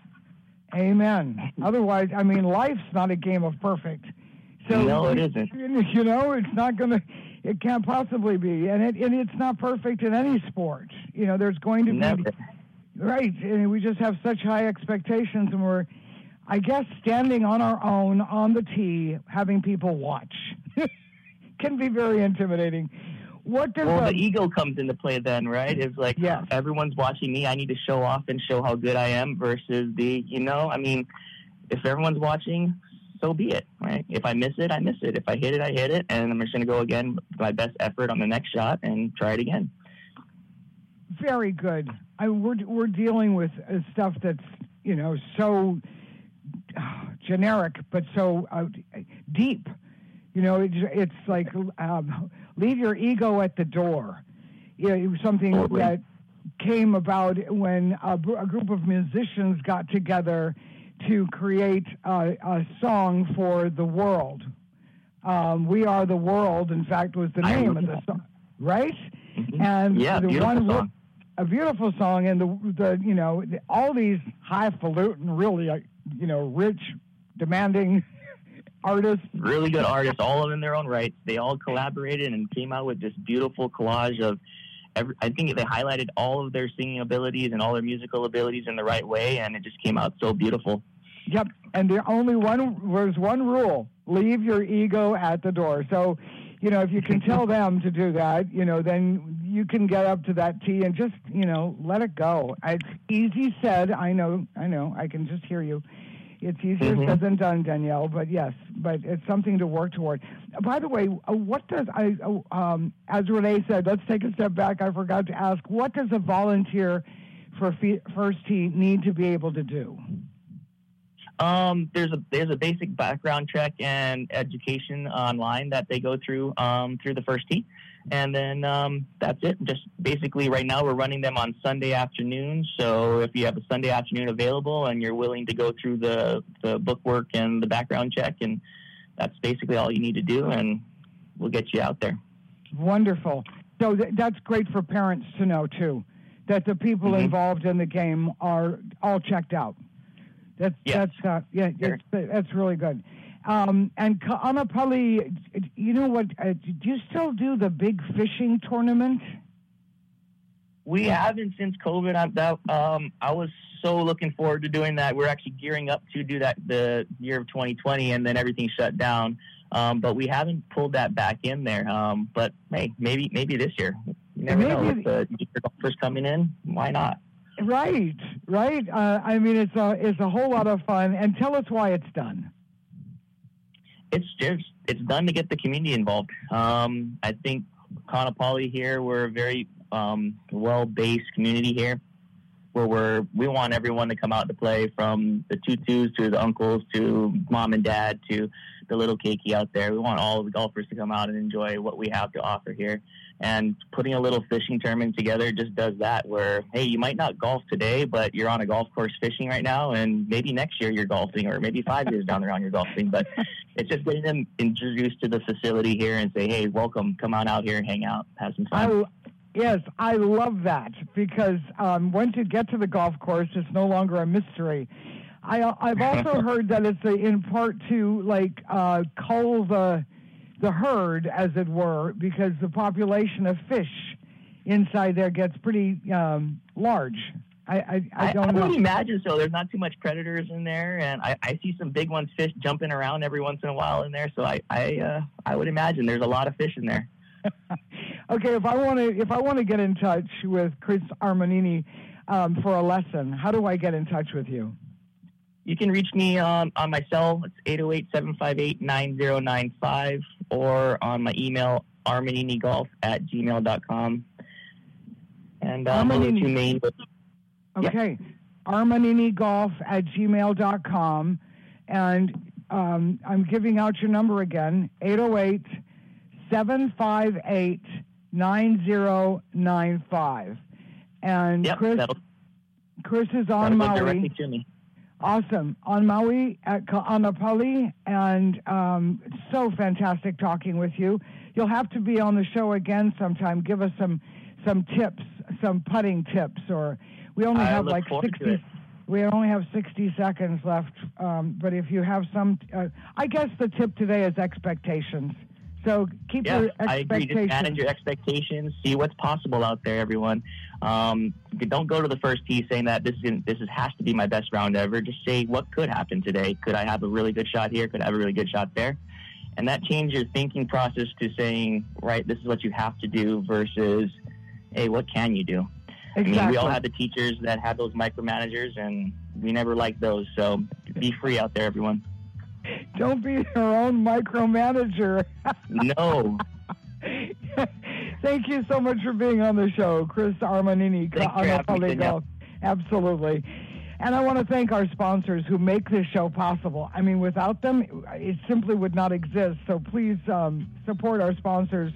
Amen. Otherwise, I mean, life's not a game of perfect. So, no, it isn't. You know, it's not going to... It can't possibly be, and it and it's not perfect in any sport. You know, there's going to be Never. right, and we just have such high expectations, and we're, I guess, standing on our own on the tee, having people watch, can be very intimidating. What does well, a, the ego comes into play then, right? It's like yes. everyone's watching me. I need to show off and show how good I am. Versus the, you know, I mean, if everyone's watching, so be it, right? If I miss it, I miss it. If I hit it, I hit it, and I'm just going to go again with my best effort on the next shot and try it again. Very good. I, we're we're dealing with uh, stuff that's, you know, so uh, generic, but so uh, deep. You know, it's, it's like um, leave your ego at the door. You know, it was something totally. that came about when a, a group of musicians got together to create a, a song for the world. Um, We Are the World, in fact, was the name of the song, right? Mm-hmm. And yeah, the beautiful one, song. A beautiful song, and the the you know all these highfalutin, really uh, you know rich, demanding artists, really good artists, all of them in their own rights. They all collaborated and came out with this beautiful collage of. Every, I think they highlighted all of their singing abilities and all their musical abilities in the right way, and it just came out so beautiful. Yep, and the only one was one rule: leave your ego at the door. So, you know, if you can tell them to do that, you know, then you can get up to that tee and just, you know, let it go. It's easy said. I know, I know. I can just hear you. It's easier mm-hmm. said than done, Danielle. But yes, but it's something to work toward. By the way, what does I? Um, as Renee said, let's take a step back. I forgot to ask: what does a volunteer for First Tee need to be able to do? Um, there's a there's a basic background check and education online that they go through um, through the First Tee, and then um, that's it. Just basically, right now we're running them on Sunday afternoons. So if you have a Sunday afternoon available and you're willing to go through the the bookwork and the background check, and that's basically all you need to do, and we'll get you out there. Wonderful. So th- that's great for parents to know too, that the people mm-hmm. involved in the game are all checked out. That's yes. that's uh, yeah, sure. that's, that's really good. Um, and Kaanapali, you know what? Uh, do you still do the big fishing tournament? We haven't since COVID. I, that, um, I was so looking forward to doing that. We're actually gearing up to do that the year of twenty twenty, and then everything shut down. Um, but we haven't pulled that back in there. Um, but hey, maybe maybe this year. You never maybe. know. With the golfers coming in, why not? Right, right. Uh, I mean, it's a it's a whole lot of fun. And tell us why it's done. It's just it's done to get the community involved. Um, I think Kaanapali here, we're a very um, well-based community here, where we're we want everyone to come out to play, from the tutus to the uncles to mom and dad to the little keiki out there. We want all of the golfers to come out and enjoy what we have to offer here. And putting a little fishing tournament together just does that, where, hey, you might not golf today, but you're on a golf course fishing right now, and maybe next year you're golfing, or maybe five years down the road you're golfing. But it's just getting them introduced to the facility here and say, hey, welcome, come on out here and hang out, have some fun. I, yes, I love that, because um, once you get to the golf course, it's no longer a mystery. I, I've also heard that it's a, in part to, like, uh, cull the... the herd, as it were, because the population of fish inside there gets pretty um, large. I, I, I don't I, I know. would imagine so. There's not too much predators in there, and I, I see some big ones, fish jumping around every once in a while in there. So I, I, uh, I would imagine there's a lot of fish in there. Okay, if I want to, if I want to get in touch with Chris Armanini um, for a lesson, how do I get in touch with you? You can reach me um, on my cell. It's eight oh eight, seven five eight, nine oh nine five, or on my email, armaninigolf at gmail dot com. And um, those are the two main. Okay. Yeah. armaninigolf at gmail dot com. And um, I'm giving out your number again, eight oh eight, seven five eight, nine oh nine five. And yep, Chris, Chris is on Maui. Directly to me. Awesome. On Maui at Ka'anapali, and um, it's so fantastic talking with you. You'll have to be on the show again sometime. Give us some some tips, some putting tips, or we only I have look like forward to sixty. it. We only have sixty seconds left. Um, but if you have some, uh, I guess the tip today is expectations. So keep Yeah, your I agree. expectations. Just manage your expectations. See what's possible out there, everyone. Um, don't go to the first tee saying that this is this is, has to be my best round ever. Just say, what could happen today? Could I have a really good shot here? Could I have a really good shot there? And that changes your thinking process to saying, right, this is what you have to do versus, hey, what can you do? Exactly. I mean, we all had the teachers that had those micromanagers, and we never liked those. So be free out there, everyone. Don't be your own micromanager. No. Thank you so much for being on the show, Chris Armanini. Thanks for having me, Danielle. Absolutely. And I want to thank our sponsors who make this show possible. I mean, without them, it simply would not exist. So please um, support our sponsors.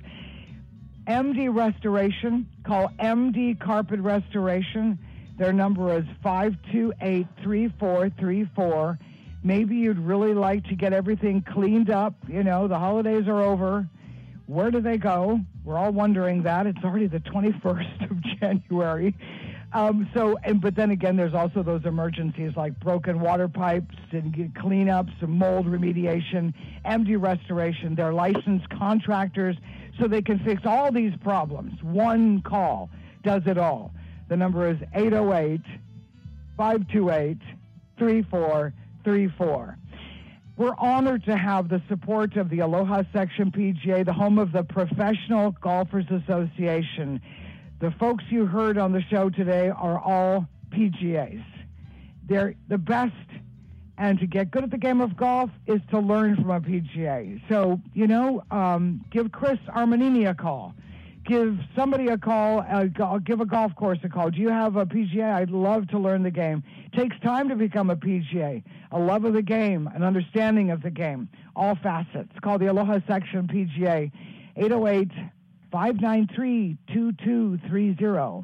M D Restoration. Call M D Carpet Restoration. Their number is five two eight, three four three four. Maybe you'd really like to get everything cleaned up. You know, the holidays are over. Where do they go? We're all wondering that. It's already the twenty-first of January. Um, so, and but then again, there's also those emergencies like broken water pipes and cleanups and mold remediation. M D Restoration, they're licensed contractors, so they can fix all these problems. One call does it all. The number is eight oh eight, five two eight, three four three four. We're honored to have the support of the Aloha Section P G A, the home of the Professional Golfers Association. The folks you heard on the show today are all P G As. They're the best, and to get good at the game of golf is to learn from a P G A. So, you know, um, give Chris Armanini a call. Give somebody a call. Uh, go, give a golf course a call. Do you have a P G A? I'd love to learn the game. It takes time to become a P G A. A love of the game, an understanding of the game, all facets. Call the Aloha Section P G A, eight oh eight, five nine three, two two three zero.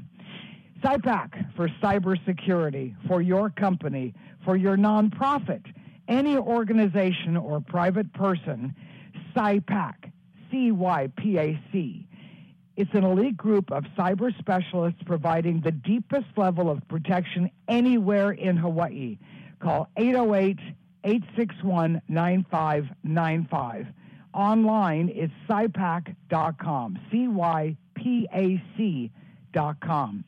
SIPAC for cybersecurity, for your company, for your nonprofit, any organization or private person. SIPAC, C Y P A C. It's an elite group of cyber specialists providing the deepest level of protection anywhere in Hawaii. Call eight oh eight, eight six one, nine five nine five. Online, it's C Y P A C dot com, C Y P A C dot com.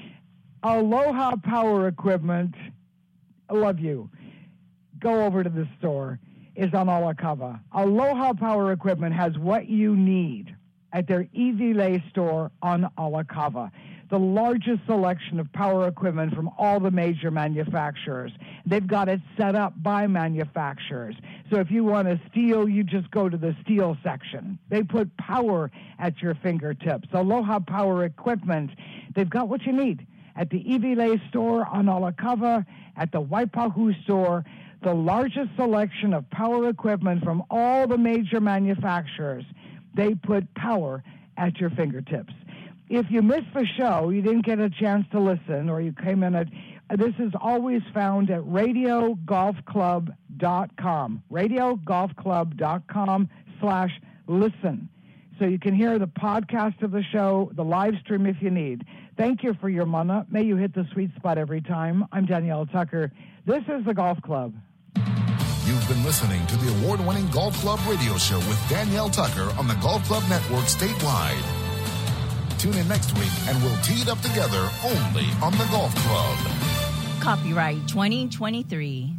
Aloha Power Equipment, I love you. Go over to the store. It's on Olakava. Aloha Power Equipment has what you need at their Iwilei store on Olakava, the largest selection of power equipment from all the major manufacturers. They've got it set up by manufacturers. So if you want a steel, you just go to the steel section. They put power at your fingertips. Aloha Power Equipment, they've got what you need at the Iwilei store on Olakava, at the Waipahu store, the largest selection of power equipment from all the major manufacturers. They put power at your fingertips. If you missed the show, you didn't get a chance to listen, or you came in at, this is always found at radio golf club dot com, radio golf club dot com slash listen. So you can hear the podcast of the show, the live stream if you need. Thank you for your mana. May you hit the sweet spot every time. I'm Danielle Tucker. This is the Golf Club. You've been listening to the award-winning Golf Club radio show with Danielle Tucker on the Golf Club Network statewide. Tune in next week and we'll tee it up together only on the Golf Club. Copyright twenty twenty-three.